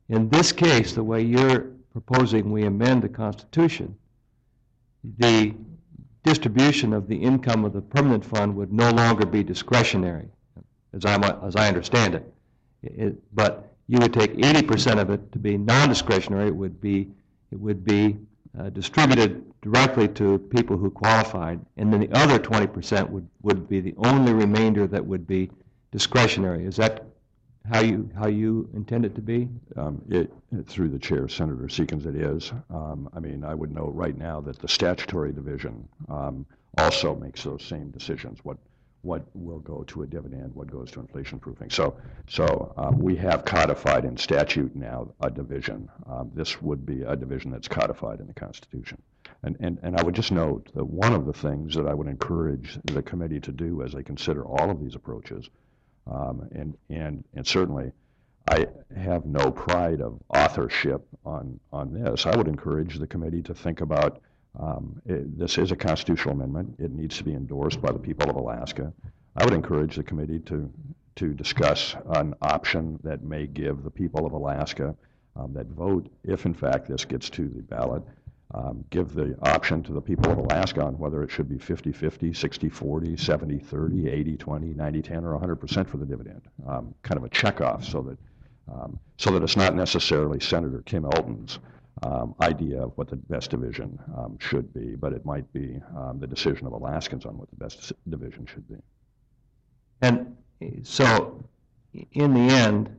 Speaker 6: In this case, the way you're proposing we amend the Constitution, the distribution of the income of the permanent fund would no longer be discretionary, as I understand it. But you would take 80% of it to be non-discretionary. It would be distributed directly to people who qualified, and then the other 20% would be the only remainder that would be discretionary. Is that how you intend it to be?
Speaker 12: Through the chair, Senator Seekins, it is. I mean, I would note right now that the statutory division also makes those same decisions. What will go to a dividend, what goes to inflation proofing. So we have codified in statute now a division. This would be a division that's codified in the Constitution. And I would just note that one of the things that I would encourage the committee to do as they consider all of these approaches, and certainly I have no pride of authorship on this. I would encourage the committee to think about this is a constitutional amendment. It needs to be endorsed by the people of Alaska. I would encourage the committee to discuss an option that may give the people of Alaska that vote, if in fact this gets to the ballot, give the option to the people of Alaska on whether it should be 50-50, 60-40, 70-30, 80-20, 90-10, or 100% for the dividend. Kind of a checkoff so that it's not necessarily Senator Kim Elton's idea of what the best division should be, but it might be the decision of Alaskans on what the best division should be.
Speaker 6: And so, in the end,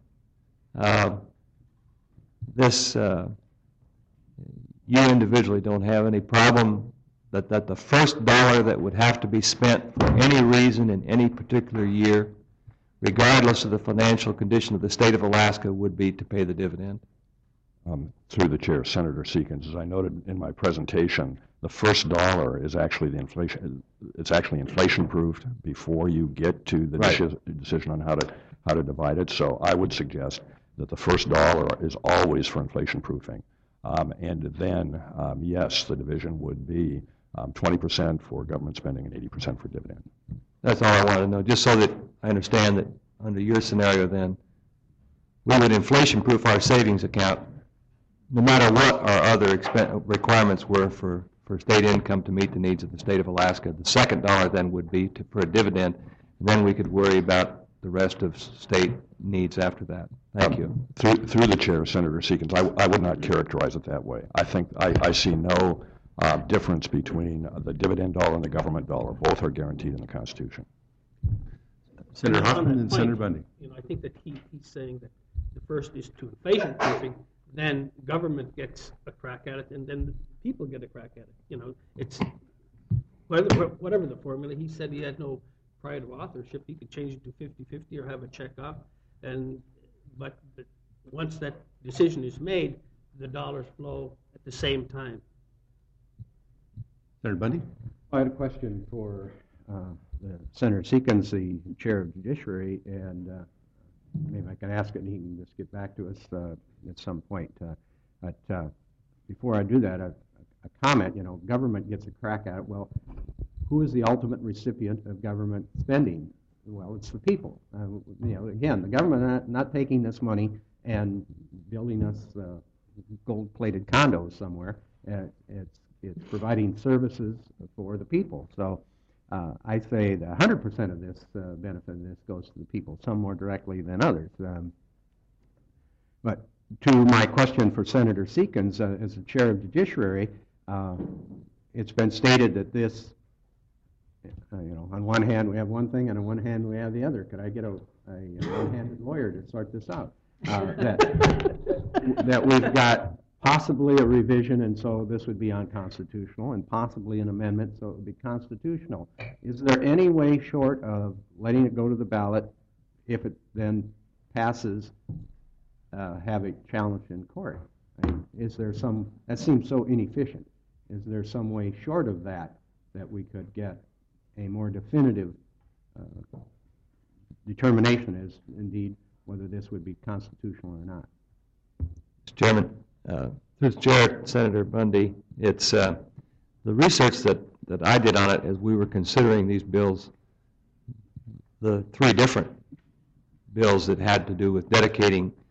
Speaker 6: you individually don't have any problem that the first dollar that would have to be spent for any reason in any particular year, regardless of the financial condition of the state of Alaska, would be to pay the dividend?
Speaker 12: Through the chair, Senator Seekins, as I noted in my presentation, the first dollar is actually the inflation. It's actually inflation-proofed before you get to the decision on how to divide it. So I would suggest that the first dollar is always for inflation-proofing, and then yes, the division would be 20% for government spending and 80% for dividend.
Speaker 6: That's all I wanted to know, just so that I understand that under your scenario, then we would inflation-proof our savings account, no matter what our other requirements were for state income to meet the needs of the state of Alaska. The second dollar then would be for a dividend, and then we could worry about the rest of state needs after that. Thank you.
Speaker 12: Through the chair, Senator Seekins, I would not characterize it that way. I think I see no difference between the dividend dollar and the government dollar. Both are guaranteed in the Constitution.
Speaker 1: Senator Huffman and Senator Bundy.
Speaker 8: I think that he's saying that the first is to inflation proofing, then government gets a crack at it, and then the people get a crack at it. It's whatever the formula. He said he had no pride of authorship. He could change it to 50-50 or have a check off, but once that decision is made, the dollars flow at the same time.
Speaker 1: Senator Bundy?
Speaker 7: I had a question for Senator Seekins, the chair of Judiciary, and maybe I can ask it and he can just get back to us at some point. But before I do that, a comment, government gets a crack at it. Well, who is the ultimate recipient of government spending? Well, it's the people. Again, the government not taking this money and building us gold-plated condos somewhere. It's providing services for the people. So I say that 100% of this benefit of this goes to the people, some more directly than others. But to my question for Senator Seekins, as the chair of Judiciary, it's been stated that this, on one hand we have one thing, and on one hand we have the other. Could I get a one-handed lawyer to sort this out? That we've got possibly a revision, and so this would be unconstitutional, and possibly an amendment, so it would be constitutional. Is there any way short of letting it go to the ballot, if it then passes, have it challenged in court? Is there that seems so inefficient. Is there some way short of that we could get a more definitive determination as indeed whether this would be constitutional or not?
Speaker 6: Mr. Chairman, through the chair, Senator Bundy, it's the research that I did on it as we were considering these bills, the three different bills that had to do with dedicating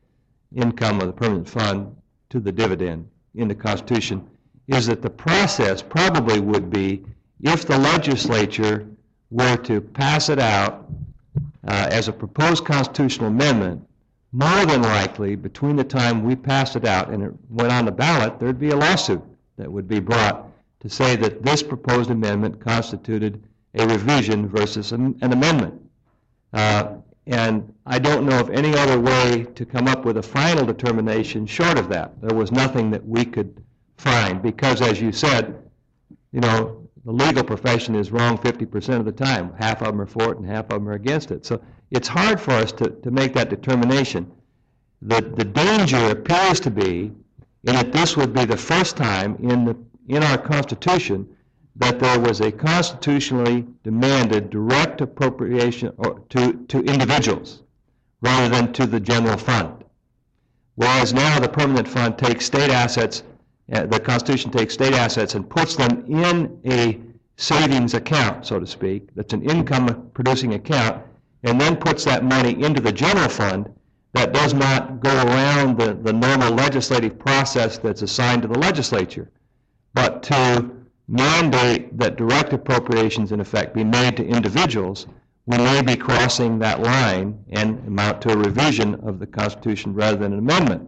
Speaker 6: income of the permanent fund to the dividend in the Constitution is that the process probably would be if the legislature were to pass it out as a proposed constitutional amendment, more than likely, between the time we passed it out and it went on the ballot, there'd be a lawsuit that would be brought to say that this proposed amendment constituted a revision versus an amendment. And I don't know of any other way to come up with a final determination short of that. There was nothing that we could find because, as you said, you know, the legal profession is wrong 50% of the time. Half of them are for it and half of them are against it. So it's hard for us to make that determination. The danger appears to be in that this would be the first time in our Constitution that there was a constitutionally demanded direct appropriation to individuals rather than to the general fund. Whereas now the permanent fund takes state assets, the Constitution takes state assets and puts them in a savings account, so to speak, that's an income-producing account, and then puts that money into the general fund that does not go around the normal legislative process that's assigned to the legislature, but to mandate that direct appropriations, in effect, be made to individuals, we may be crossing that line and amount to a revision of the Constitution rather than an amendment.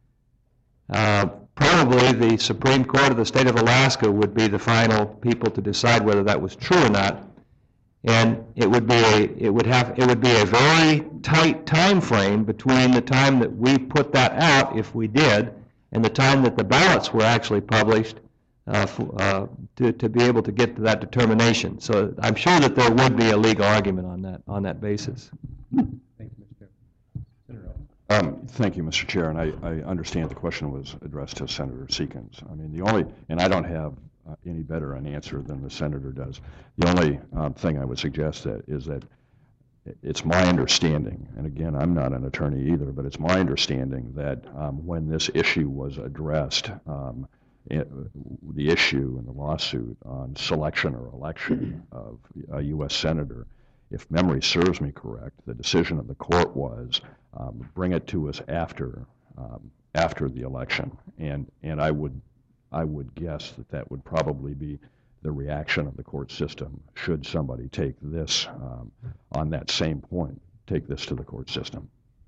Speaker 6: Probably the Supreme Court of the state of Alaska would be the final people to decide whether that was true or not, and it would be a very tight time frame between the time that we put that out, if we did, and the time that the ballots were actually published to be able to get to that determination. So I'm sure that there would be a legal argument on that basis.
Speaker 7: Thank you, Mr.
Speaker 12: Thank you, Mr. Chair, and I understand the question was addressed to Senator Seekins. I mean, and I don't have any better an answer than the senator does. The only thing I would suggest is that it's my understanding, and again, I'm not an attorney either, but it's my understanding that when this issue was addressed, the issue in the lawsuit on selection or election of a U.S. senator, if memory serves me correct, the decision of the court was bring it to us after the election, and I would guess that would probably be the reaction of the court system should somebody take this on that same point, take this to the court system.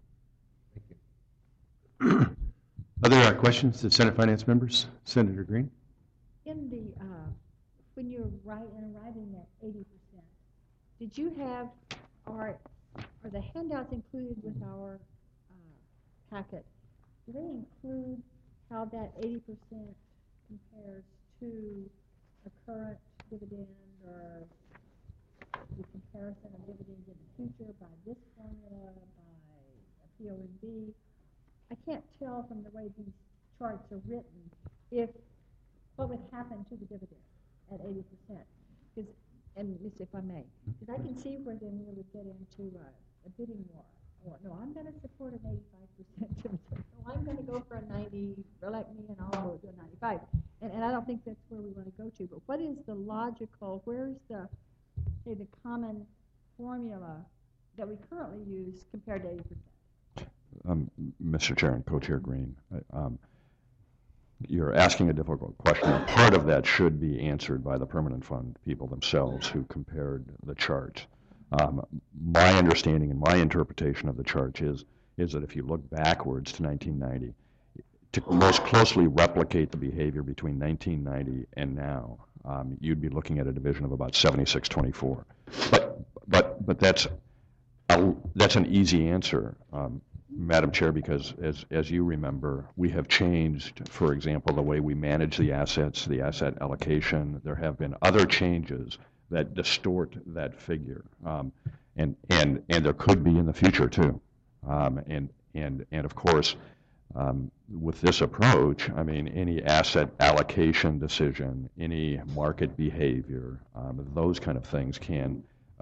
Speaker 7: Thank you.
Speaker 1: Other questions to Senate Finance members? Senator Green?
Speaker 5: In the, when you're arriving at 80%, did you have, are the handouts included with our packet? Do they include how that 80% compares to a current dividend or the comparison of dividends in the future by this formula, by a POMB? I can't tell from the way these charts are written what would happen to the dividend at 80%. And if I may, because I can see where then we would get into a bidding war. Or, no, I'm going to support an 85% dividend. No, I'm going to go for a 90, elect me and I'll go to a 95. And I don't think that's where we want to go to. But what is the logical, where's the common formula that we currently use compared to 80%?
Speaker 12: Mr. Chair and Co-Chair Green, you're asking a difficult question. Part of that should be answered by the permanent fund people themselves who compared the charts. My understanding and my interpretation of the chart is that if you look backwards to 1990, to most closely replicate the behavior between 1990 and now, you'd be looking at a division of about 76-24. But that's an easy answer, Madam Chair, because as you remember, we have changed, for example, the way we manage the assets, the asset allocation. There have been other changes that distort that figure, and there could be in the future too. And of course, with this approach, I mean, any asset allocation decision, any market behavior, those kind of things can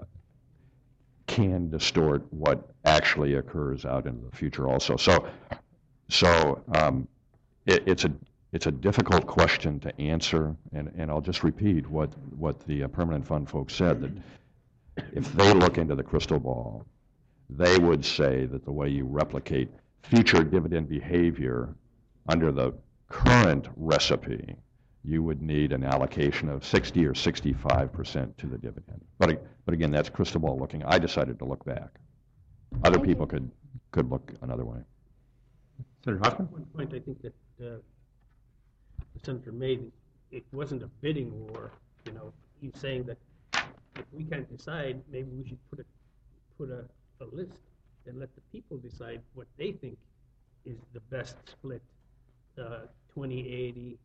Speaker 12: distort what actually occurs out in the future also. So it's a difficult question to answer, and I'll just repeat what the permanent fund folks said, that if they look into the crystal ball, they would say that the way you replicate future dividend behavior under the current recipe, you would need an allocation of 60 or 65% to the dividend. But again, that's crystal ball looking. I decided to look back. Other people could look another way.
Speaker 1: Senator Hoffman?
Speaker 8: One point I think that the senator made, it wasn't a bidding war. You know, he's saying that if we can't decide, maybe we should put a list and let the people decide what they think is the best split, 20-80,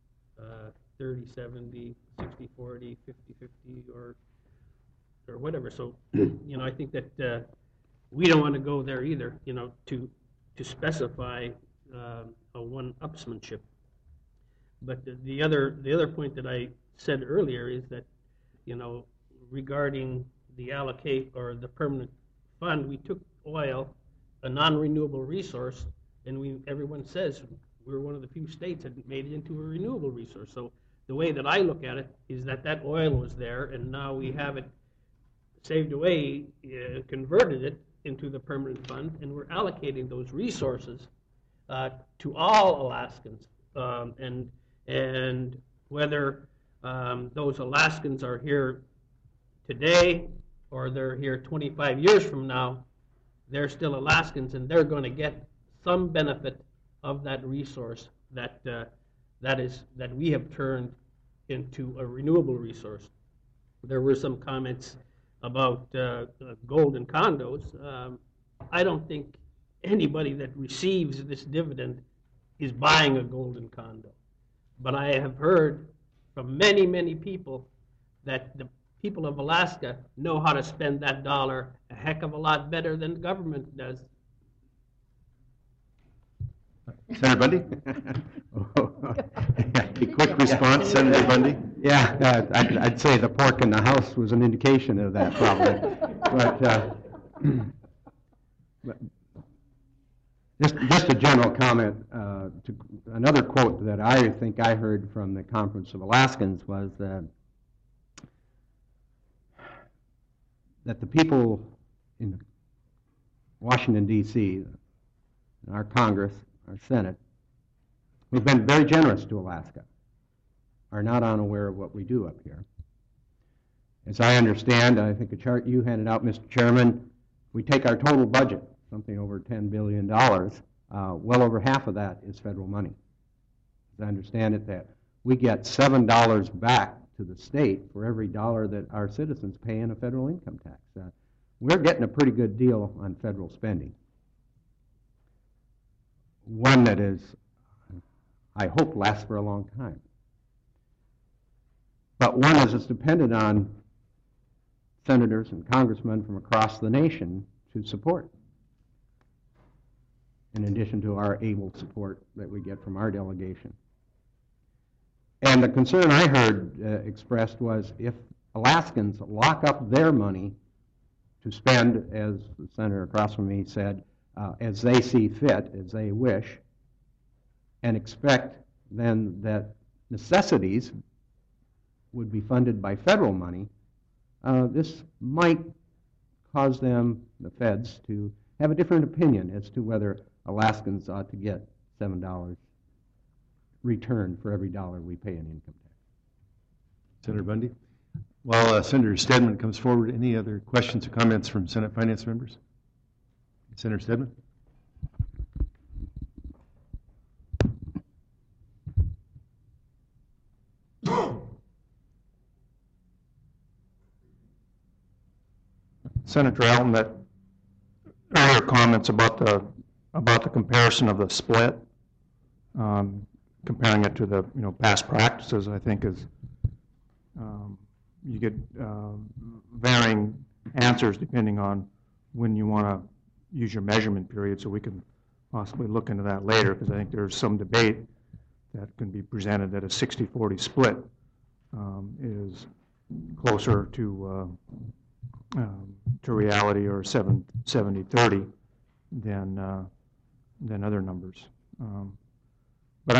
Speaker 8: 30-70, 60-40, 50-50, or whatever. So, you know, I think that we don't want to go there either, you know, to specify a one-upsmanship. But the other point that I said earlier is that, you know, regarding the allocate or the permanent fund, we took oil, a non-renewable resource, and everyone says we're one of the few states that made it into a renewable resource. So the way that I look at it is that oil was there, and now we have it saved away, converted it into the permanent fund, and we're allocating those resources to all Alaskans, and whether those Alaskans are here today or they're here 25 years from now, they're still Alaskans, and they're going to get some benefit of that resource that we have turned into a renewable resource. There were some comments about golden condos. I don't think anybody that receives this dividend is buying a golden condo. But I have heard from many, many people that the people of Alaska know how to spend that dollar a heck of a lot better than the government does.
Speaker 1: Senator Bundy? A quick response, Senator Bundy?
Speaker 7: Yeah, I'd say the pork in the house was an indication of that, probably. But just a general comment. Another quote that I think I heard from the Conference of Alaskans was that the people in Washington, D.C., our Congress, our Senate, who've been very generous to Alaska, are not unaware of what we do up here. As I understand, I think a chart you handed out, Mr. Chairman, we take our total budget, something over $10 billion, well over half of that is federal money. As I understand it, that we get $7 back to the state for every dollar that our citizens pay in a federal income tax. We're getting a pretty good deal on federal spending. One that is, I hope, lasts for a long time. But one is dependent on senators and congressmen from across the nation to support, in addition to our able support that we get from our delegation. And the concern I heard expressed was if Alaskans lock up their money to spend, as the senator across from me said, as they see fit, as they wish, and expect then that necessities would be funded by federal money, this might cause them, the feds, to have a different opinion as to whether Alaskans ought to get $7 return for every dollar we pay in income tax.
Speaker 1: Senator Bundy? While Senator Stedman comes forward, any other questions or comments from Senate Finance members? Senator Stedman?
Speaker 13: Senator Allen, that earlier comments about the comparison of the split, comparing it to the past practices, I think is you get varying answers depending on when you want to use your measurement period. So we can possibly look into that later, because I think there's some debate that can be presented that a 60-40 split is closer to reality, or 70-30 than other numbers. But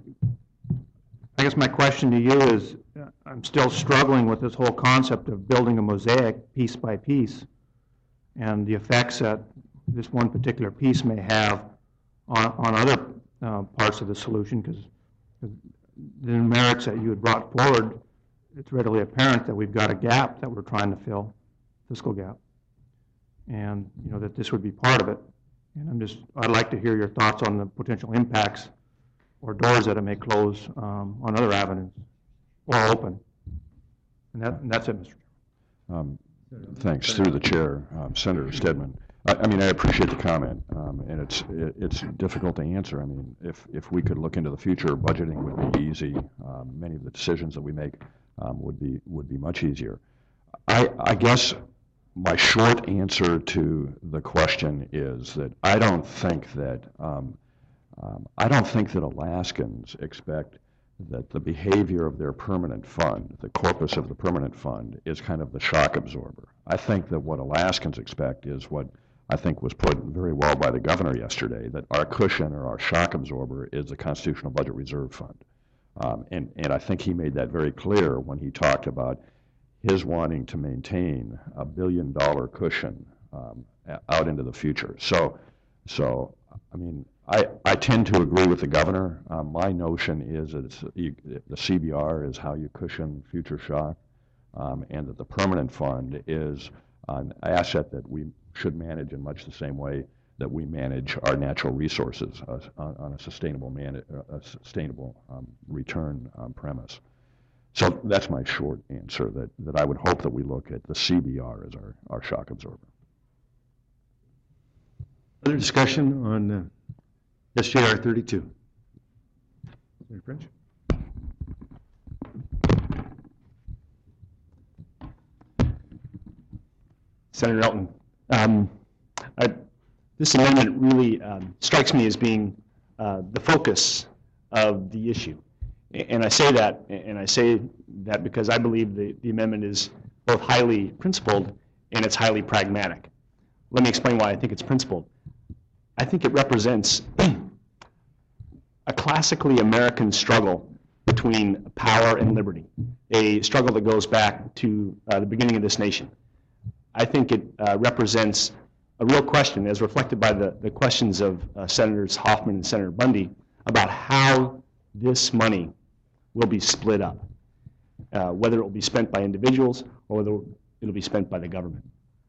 Speaker 13: I guess my question to you is, I'm still struggling with this whole concept of building a mosaic piece by piece, and the effects that this one particular piece may have
Speaker 14: on other parts of the solution, because the numerics that you had brought forward, it's readily apparent that we've got a gap that we're trying to fill, fiscal gap, and that this would be part of it. And I'd like to hear your thoughts on the potential impacts or doors that it may close on other avenues or open. And that's it, Mr. Chairman.
Speaker 12: Thanks. Through the chair, Senator Stedman. I mean, I appreciate the comment, and it's difficult to answer. I mean, if we could look into the future, budgeting would be easy. Many of the decisions that we make would be much easier. I guess my short answer to the question is that I don't think that Alaskans expect that the behavior of their permanent fund, the corpus of the permanent fund, is kind of the shock absorber. I think that what Alaskans expect is what I think was put very well by the governor yesterday, that our cushion or our shock absorber is the Constitutional Budget Reserve Fund. And I think he made that very clear when he talked about his wanting to maintain a $1 billion cushion out into the future. So I mean, I tend to agree with the governor. My notion is that the CBR is how you cushion future shock, and that the permanent fund is an asset that we should manage in much the same way that we manage our natural resources on a sustainable return premise. So that's my short answer, that I would hope that we look at the CBR as our shock absorber.
Speaker 1: Other discussion on SJR 32? Senator French?
Speaker 9: Senator Elton, this amendment really strikes me as being the focus of the issue. And I say that because I believe the amendment is both highly principled and it's highly pragmatic. Let me explain why I think it's principled. I think it represents a classically American struggle between power and liberty, a struggle that goes back to the beginning of this nation. I think it represents a real question, as reflected by the questions of Senators Hoffman and Senator Bundy, about how this money will be split up, whether it will be spent by individuals or whether it will be spent by the government.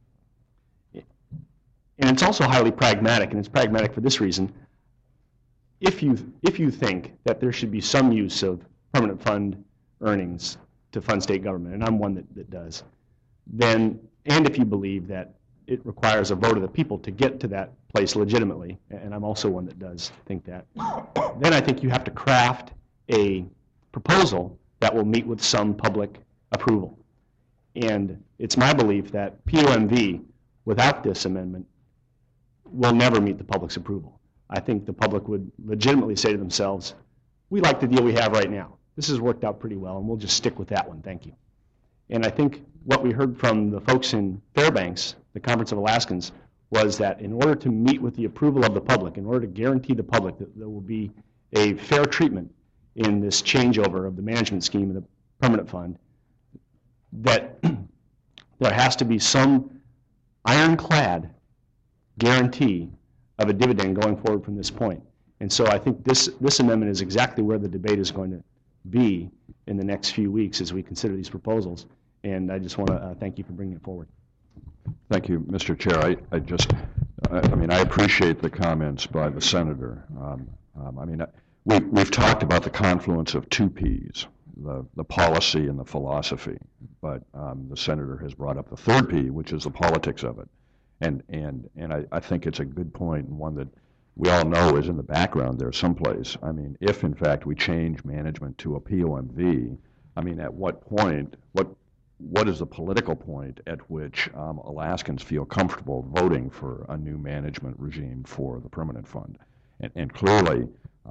Speaker 9: And it's also highly pragmatic, and it's pragmatic for this reason. If you think that there should be some use of permanent fund earnings to fund state government, and I'm one that does, then, and if you believe that it requires a vote of the people to get to that place legitimately, and I'm also one that does think that, then I think you have to craft a proposal that will meet with some public approval. And it's my belief that POMV, without this amendment, will never meet the public's approval. I think the public would legitimately say to themselves, we like the deal we have right now. This has worked out pretty well, and we'll just stick with that one, thank you. And I think what we heard from the folks in Fairbanks, the Conference of Alaskans, was that in order to meet with the approval of the public, in order to guarantee the public that there will be a fair treatment in this changeover of the management scheme of the permanent fund, that there has to be some ironclad guarantee of a dividend going forward from this point. And so I think this amendment is exactly where the debate is going to be in the next few weeks as we consider these proposals. And I just want to thank you for bringing it forward.
Speaker 12: Thank you, Mr. Chair. I mean, I appreciate the comments by the senator. I mean, we've talked about the confluence of two Ps, the policy and the philosophy, but the senator has brought up the third P, which is the politics of it. And I think it's a good point, and one that we all know is in the background there someplace. I mean, if in fact we change management to a POMV, I mean, at what point, what is the political point at which Alaskans feel comfortable voting for a new management regime for the permanent fund? And clearly,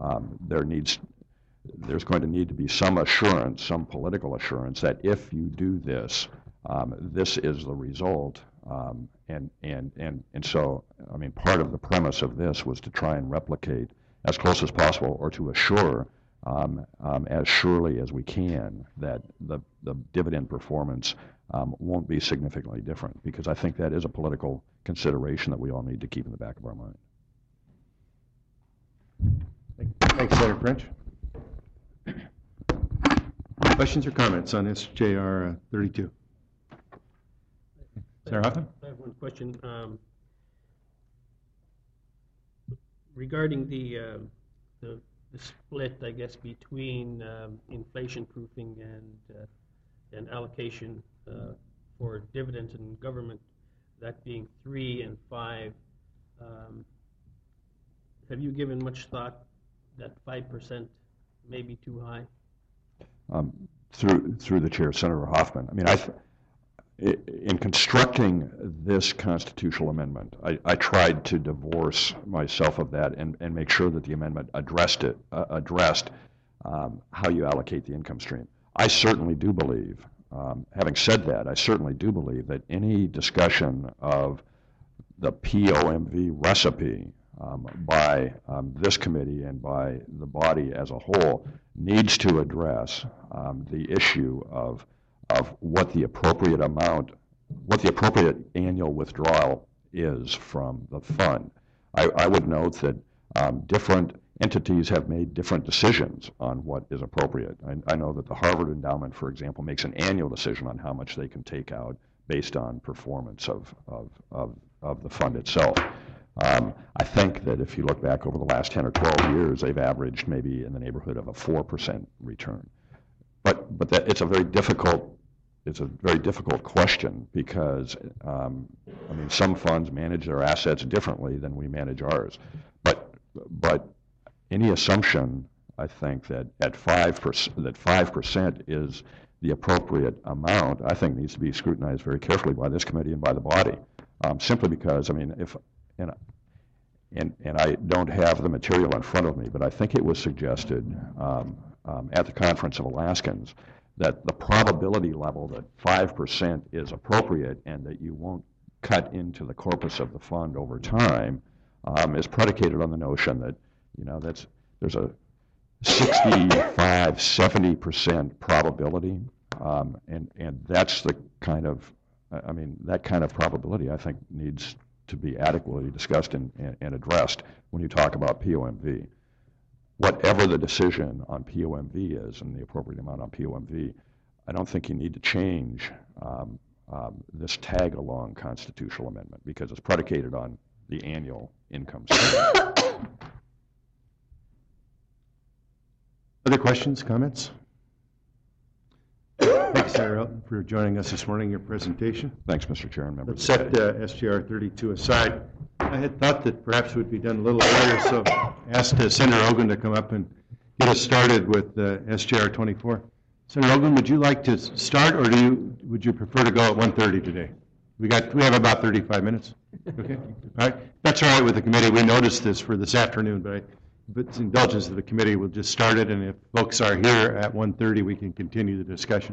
Speaker 12: there's going to need to be some assurance, some political assurance, that if you do this, this is the result. And so, I mean, part of the premise of this was to try and replicate as close as possible, or to assure as surely as we can that the dividend performance won't be significantly different, because I think that is a political consideration that we all need to keep in the back of our mind.
Speaker 1: Thanks, Senator French. Questions or comments on SJR 32? Senator Hoffman?
Speaker 8: I have one question. Regarding the split, I guess, between inflation proofing and allocation for dividends and government, that being 3 and 5, have you given much thought that 5% may be too high?
Speaker 12: Through the chair, Senator Hoffman. I mean, in constructing this constitutional amendment, I tried to divorce myself of that and make sure that the amendment addressed how you allocate the income stream. I certainly do believe, having said that, I certainly do believe that any discussion of the POMV recipe by this committee and by the body as a whole needs to address the issue of what the appropriate amount, what the appropriate annual withdrawal is from the fund. I would note that different entities have made different decisions on what is appropriate. I know that the Harvard Endowment, for example, makes an annual decision on how much they can take out based on performance of the fund itself. I think that if you look back over the last 10 or 12 years, they've averaged maybe in the neighborhood of a 4% return. But it's a very difficult question because I mean, some funds manage their assets differently than we manage ours. But any assumption, I think, that at 5% is the appropriate amount, I think needs to be scrutinized very carefully by this committee and by the body. Simply because, I mean, and I don't have the material in front of me, but I think it was suggested at the Conference of Alaskans that the probability level that 5% is appropriate and that you won't cut into the corpus of the fund over time is predicated on the notion that, you know, there's a 65, 70% probability, and that's the kind of, I mean, that kind of probability I think needs to be adequately discussed and addressed when you talk about POMV. Whatever the decision on POMV is and the appropriate amount on POMV, I don't think you need to change this tag-along constitutional amendment because it's predicated on the annual income statement.
Speaker 1: Other questions, comments? Thanks, Senator Elton, for joining us this morning in your presentation.
Speaker 12: Thanks, Mr. Chair and members.
Speaker 1: Let's set SGR 32 aside. I had thought that perhaps it would be done a little earlier, so asked Senator Ogun to come up and get us started with SGR 24. Senator Ogun, would you like to start, or would you prefer to go at 1:30 today? We have about 35 minutes. Okay, all right. That's all right with the committee. We noticed this for this afternoon, but it's indulgence of the committee. We'll just start it, and if folks are here at 1:30, we can continue the discussion.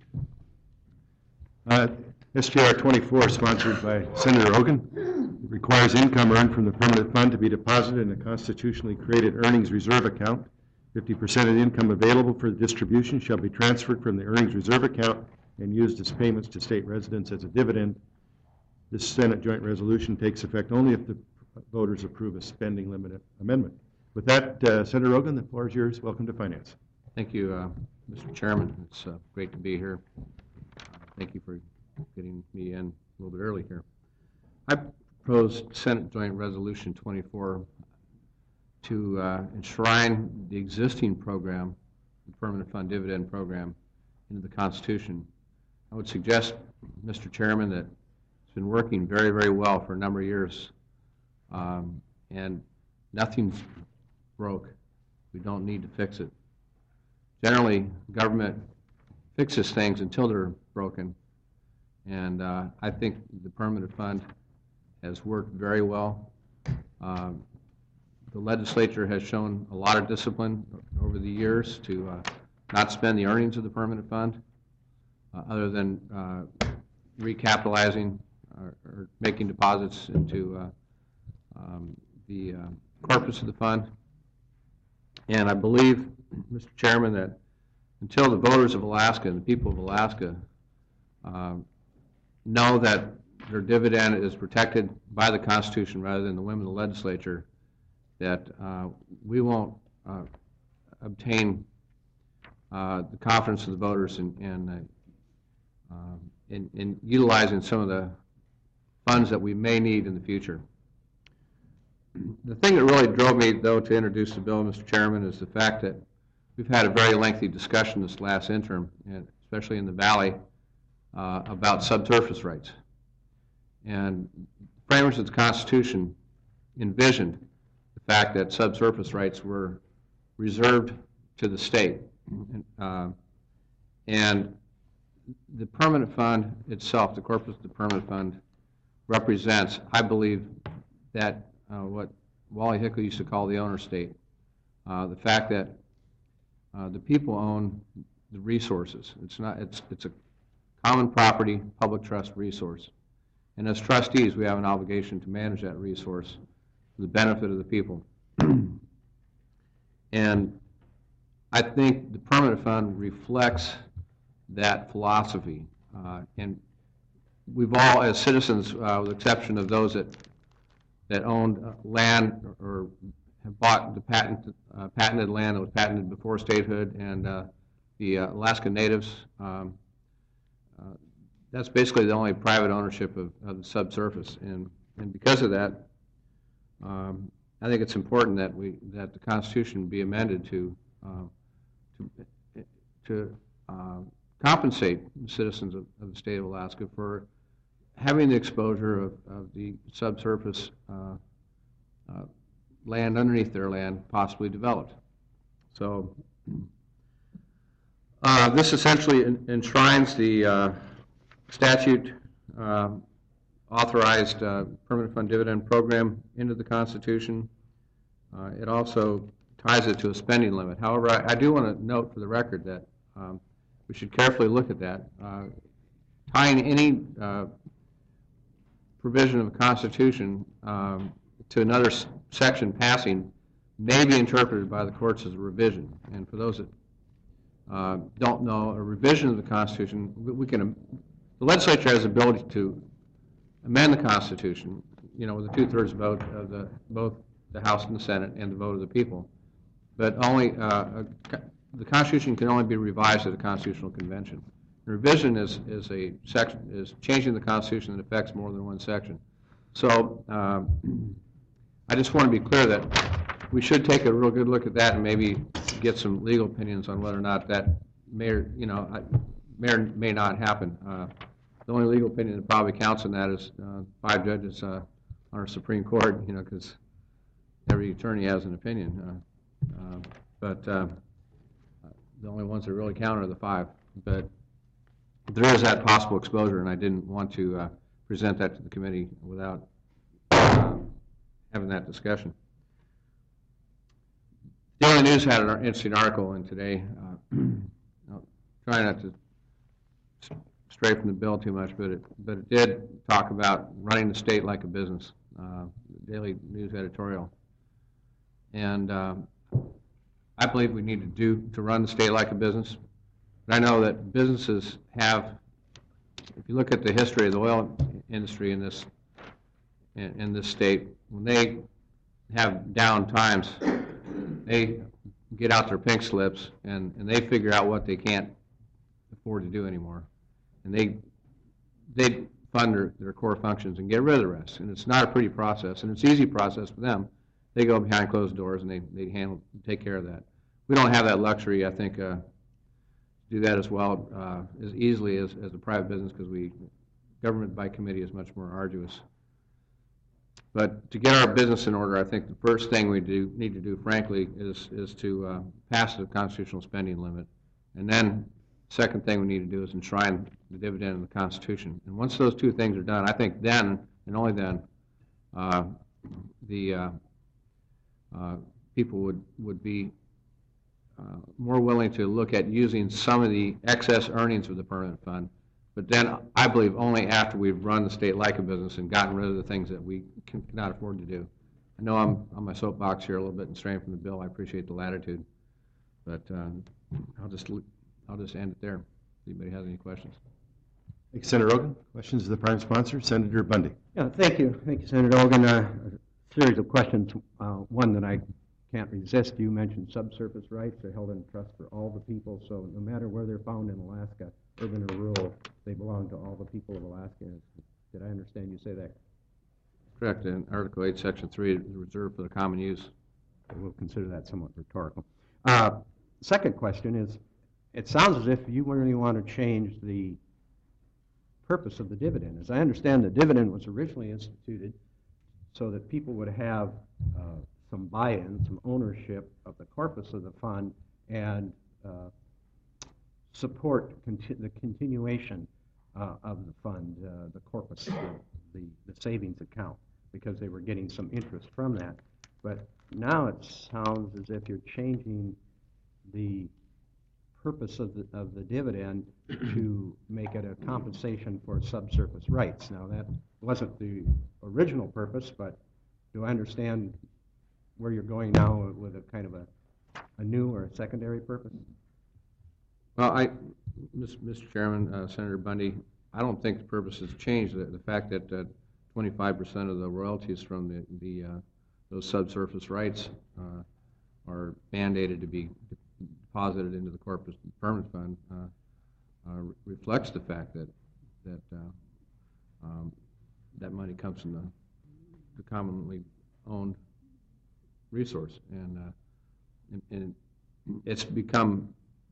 Speaker 1: SGR 24, sponsored by Senator Ogun, requires income earned from the permanent fund to be deposited in a constitutionally created earnings reserve account. 50% of the income available for the distribution shall be transferred from the earnings reserve account and used as payments to state residents as a dividend. This Senate joint resolution takes effect only if the voters approve a spending limit amendment. With that, Senator Ogun, the floor is yours. Welcome to Finance.
Speaker 15: Thank you, Mr. Chairman. It's great to be here. Thank you for getting me in a little bit early here. I proposed Senate Joint Resolution 24 to enshrine the existing program, the Permanent Fund Dividend Program, into the Constitution. I would suggest, Mr. Chairman, that it's been working very, very well for a number of years, and nothing's broke. We don't need to fix it. Generally, government fixes things until they're broken, and I think the permanent fund has worked very well. The legislature has shown a lot of discipline over the years to not spend the earnings of the permanent fund other than recapitalizing or making deposits into the corpus of the fund. And I believe, Mr. Chairman, that until the voters of Alaska and the people of Alaska know that their dividend is protected by the Constitution rather than the whim of the legislature, that we won't obtain the confidence of the voters in utilizing some of the funds that we may need in the future. The thing that really drove me, though, to introduce the bill, Mr. Chairman, is the fact that we've had a very lengthy discussion this last interim, and especially in the Valley, about subsurface rights. And framers of the Constitution envisioned the fact that subsurface rights were reserved to the state. And the permanent fund itself, the corpus of the permanent fund, represents, I believe, that what Wally Hickel used to call the owner state. The fact that the people own the resources. It's a common property, public trust resource. And as trustees, we have an obligation to manage that resource for the benefit of the people. And I think the permanent fund reflects that philosophy. And we've all, as citizens, with the exception of those that owned land or have bought the patented land that was patented before statehood, and the Alaska Natives, that's basically the only private ownership of the subsurface. And because of that, I think it's important that the Constitution be amended to compensate the citizens of the state of Alaska for having the exposure of the subsurface land underneath their land possibly developed. So this essentially enshrines the statute authorized permanent fund dividend program into the Constitution. It also ties it to a spending limit. However, I do want to note for the record that we should carefully look at that. Tying any provision of the Constitution to another section passing may be interpreted by the courts as a revision. And for those that don't know, a revision of the Constitution, the legislature has the ability to amend the Constitution, with a 2/3 vote of both the House and the Senate and the vote of the people. But only the Constitution can only be revised at a constitutional convention. A revision is changing the Constitution that affects more than one section. So I just want to be clear that we should take a real good look at that and maybe get some legal opinions on whether or not that may or may not happen. The only legal opinion that probably counts in that is 5 judges on our Supreme Court, because every attorney has an opinion. But the only ones that really count are the 5. But there is that possible exposure, and I didn't want to present that to the committee without having that discussion. Daily News had an interesting article in today. I'll try not to stray from the bill too much, but it did talk about running the state like a business. Daily News editorial, and I believe we need to run the state like a business. But I know that businesses have, if you look at the history of the oil industry in this state, when they have down times, they get out their pink slips and they figure out what they can't afford to do anymore. And they fund their core functions and get rid of the rest. And it's not a pretty process, and it's an easy process for them. They go behind closed doors and they take care of that. We don't have that luxury, I think, to do that as well as easily as a private business, because government by committee is much more arduous. But to get our business in order, I think the first thing we need to do, frankly, is to pass the constitutional spending limit. And then the second thing we need to do is enshrine the dividend in the Constitution. And once those two things are done, I think then, and only then, the people would be more willing to look at using some of the excess earnings of the permanent fund. But then I believe only after we've run the state like a business and gotten rid of the things that we cannot afford to do. I know I'm on my soapbox here a little bit and straying from the bill. I appreciate the latitude, but I'll just end it there. If anybody has any questions?
Speaker 1: Thank you, Senator Ogan. Questions of the prime sponsor, Senator Bundy.
Speaker 7: Yeah, thank you, Senator Ogan. A series of questions. One that I can't resist, you mentioned subsurface rights are held in trust for all the people, so no matter where they're found in Alaska, urban or rural, they belong to all the people of Alaska. Did I understand you say that?
Speaker 15: Correct. In Article 8, Section 3, reserved for the common use.
Speaker 7: We'll consider that somewhat rhetorical. Second question is, it sounds as if you really want to change the purpose of the dividend. As I understand, the dividend was originally instituted so that people would have some buy-in, some ownership of the corpus of the fund, and support the continuation of the fund, the corpus, the savings account, because they were getting some interest from that. But now it sounds as if you're changing the purpose of the dividend to make it a compensation for subsurface rights. Now, that wasn't the original purpose, but do I understand where you're going now with a kind of a new or a secondary purpose?
Speaker 15: Well, Mr. Chairman, Senator Bundy, I don't think the purpose has changed. The fact that 25% of the royalties from those subsurface rights are mandated to be deposited into the Corpus Permanent Fund reflects the fact that that money comes from the commonly owned resource, and it's become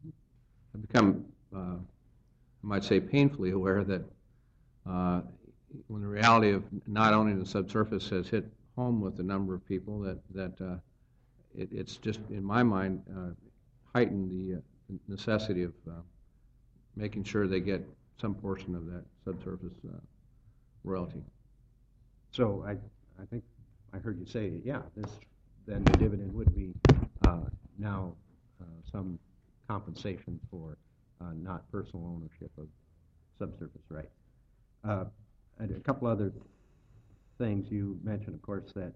Speaker 15: I might say painfully aware that when the reality of not owning the subsurface has hit home with a number of people, that it's just, in my mind, heightened the necessity of making sure they get some portion of that subsurface royalty.
Speaker 7: So I think I heard you say, yeah, then the dividend would be now some compensation for not personal ownership of subsurface rights. And a couple other things you mentioned, of course, that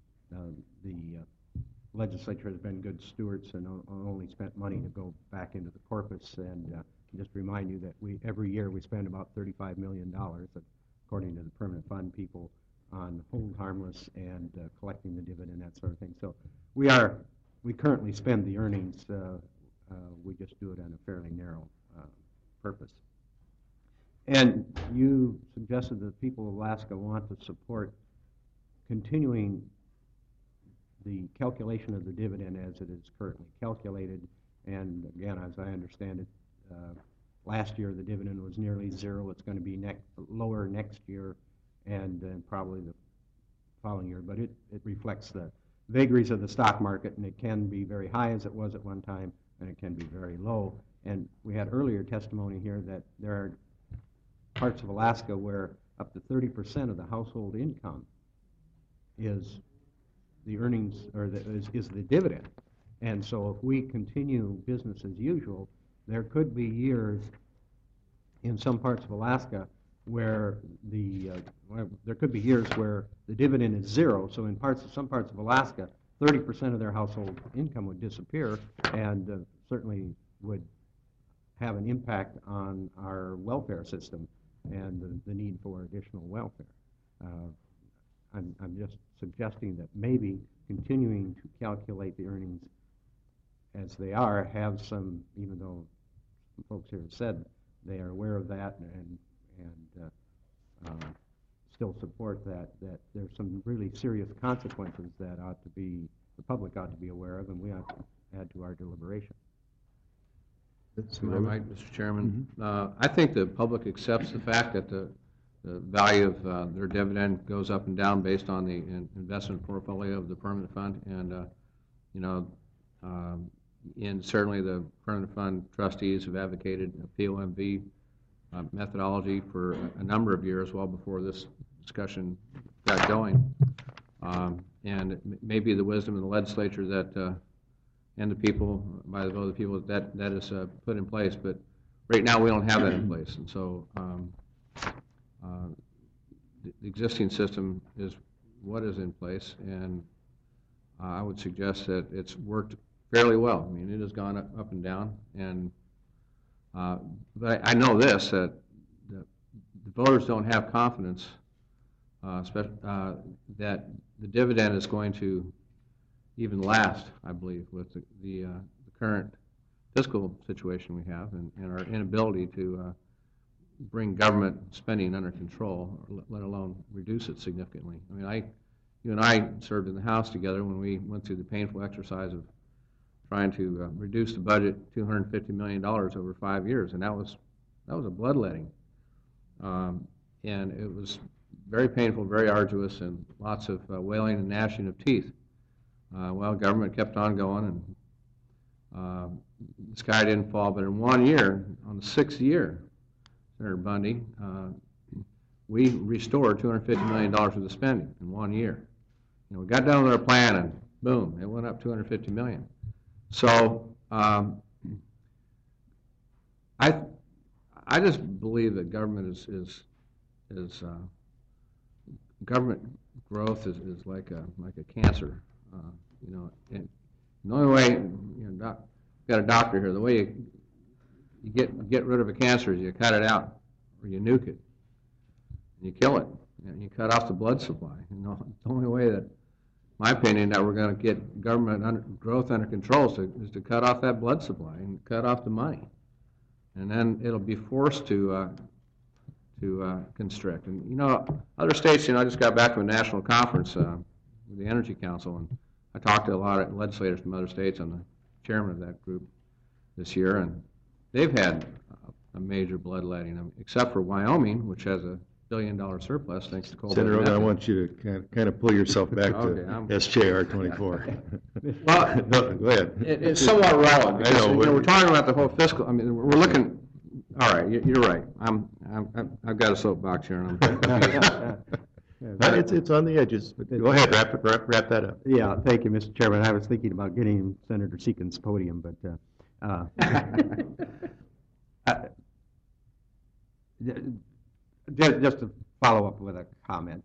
Speaker 7: the legislature has been good stewards and only spent money to go back into the corpus. And just remind you that every year we spend about $35 million, according to the permanent fund people, on hold harmless and collecting the dividend, that sort of thing. So we currently spend the earnings. We just do it on a fairly narrow purpose. And you suggested that the people of Alaska want to support continuing the calculation of the dividend as it is currently calculated. And again, as I understand it, last year the dividend was nearly zero. It's going to be lower next year and then probably the following year. But it reflects the vagaries of the stock market, and it can be very high as it was at one time, and it can be very low. And we had earlier testimony here that there are parts of Alaska where up to 30% of the household income is the earnings, or is the dividend. And so if we continue business as usual, there could be years in some parts of Alaska where there could be years where the dividend is zero. So in some parts of Alaska, 30% of their household income would disappear, and certainly would have an impact on our welfare system and the need for additional welfare. I'm just suggesting that maybe continuing to calculate the earnings as they are have some, even though some folks here have said they are aware of that and still support that there's some really serious consequences that the public ought to be aware of, and we ought to add to our deliberation.
Speaker 15: Am I right, Mr. Chairman? I think the public accepts the fact that the value of their dividend goes up and down based on the investment portfolio of the permanent fund, and and certainly the permanent fund trustees have advocated a POMV methodology for a number of years, well before this discussion got going. And it may be the wisdom of the legislature that and the people, by the vote of the people, that is put in place. But right now we don't have that in place, and so the existing system is what is in place, and I would suggest that it's worked fairly well. I mean, it has gone up and down, and but I know this, that the voters don't have confidence that the dividend is going to even last, I believe, with the current fiscal situation we have and our inability to bring government spending under control, or let alone reduce it significantly. I mean, you and I served in the House together when we went through the painful exercise of trying to reduce the budget $250 million over 5 years, and that was a bloodletting. And it was very painful, very arduous, and lots of wailing and gnashing of teeth. Well, government kept on going, and the sky didn't fall. But in 1 year, on the 6th year, Senator Bundy, we restored $250 million worth of spending in 1 year. You know, we got done with our plan, and boom, it went up $250 million. So I just believe that government is government growth is like a cancer. You know, and the only way, you know, got a doctor here. The way you get rid of a cancer is you cut it out, or you nuke it, and you kill it, and you cut off the blood supply. You know, the only way that, my opinion, that we're going to get government growth under control is to cut off that blood supply and cut off the money, and then it'll be forced to constrict. And you know, other states. You know, I just got back from a national conference with the Energy Council, and I talked to a lot of legislators from other states. I'm the chairman of that group this year, and they've had a major bloodletting, except for Wyoming, which has $1 billion surplus thanks to coal.
Speaker 11: Senator Owen, I want you to kind of pull yourself back to SJR 24.
Speaker 15: Well,
Speaker 11: no, go ahead.
Speaker 15: It's somewhat relevant because,
Speaker 11: I know,
Speaker 15: you know, we're talking about the whole fiscal. I mean, we're looking. All right, you're right. I've got a soapbox here, and I'm.
Speaker 11: It's on the edges, but go ahead, wrap that up.
Speaker 7: Yeah, thank you, Mr. Chairman. I was thinking about getting Senator Seekins' podium, but just to follow up with a comment,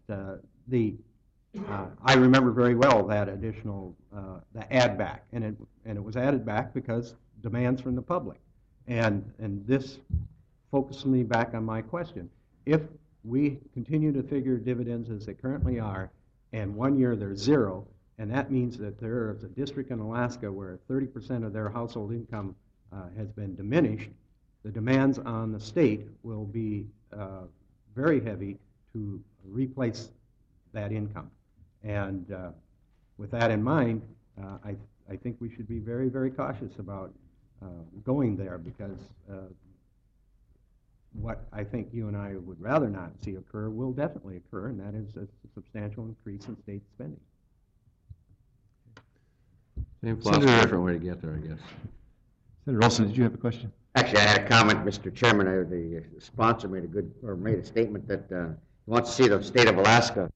Speaker 7: I remember very well that additional the add back, and it was added back because demands from the public, and this focused me back on my question. If we continue to figure dividends as they currently are, and 1 year they're zero, and that means that there is a district in Alaska where 30% of their household income has been diminished, the demands on the state will be very heavy to replace that income. And with that in mind, I think we should be very, very cautious about going there, because what I think you and I would rather not see occur will definitely occur, and that is a substantial increase in state spending.
Speaker 15: Same philosophy, different way to get there, I guess.
Speaker 11: Senator Olson, did you have a question?
Speaker 10: Actually, I had a comment, Mr. Chairman. The sponsor made a statement that he wants to see the state of Alaska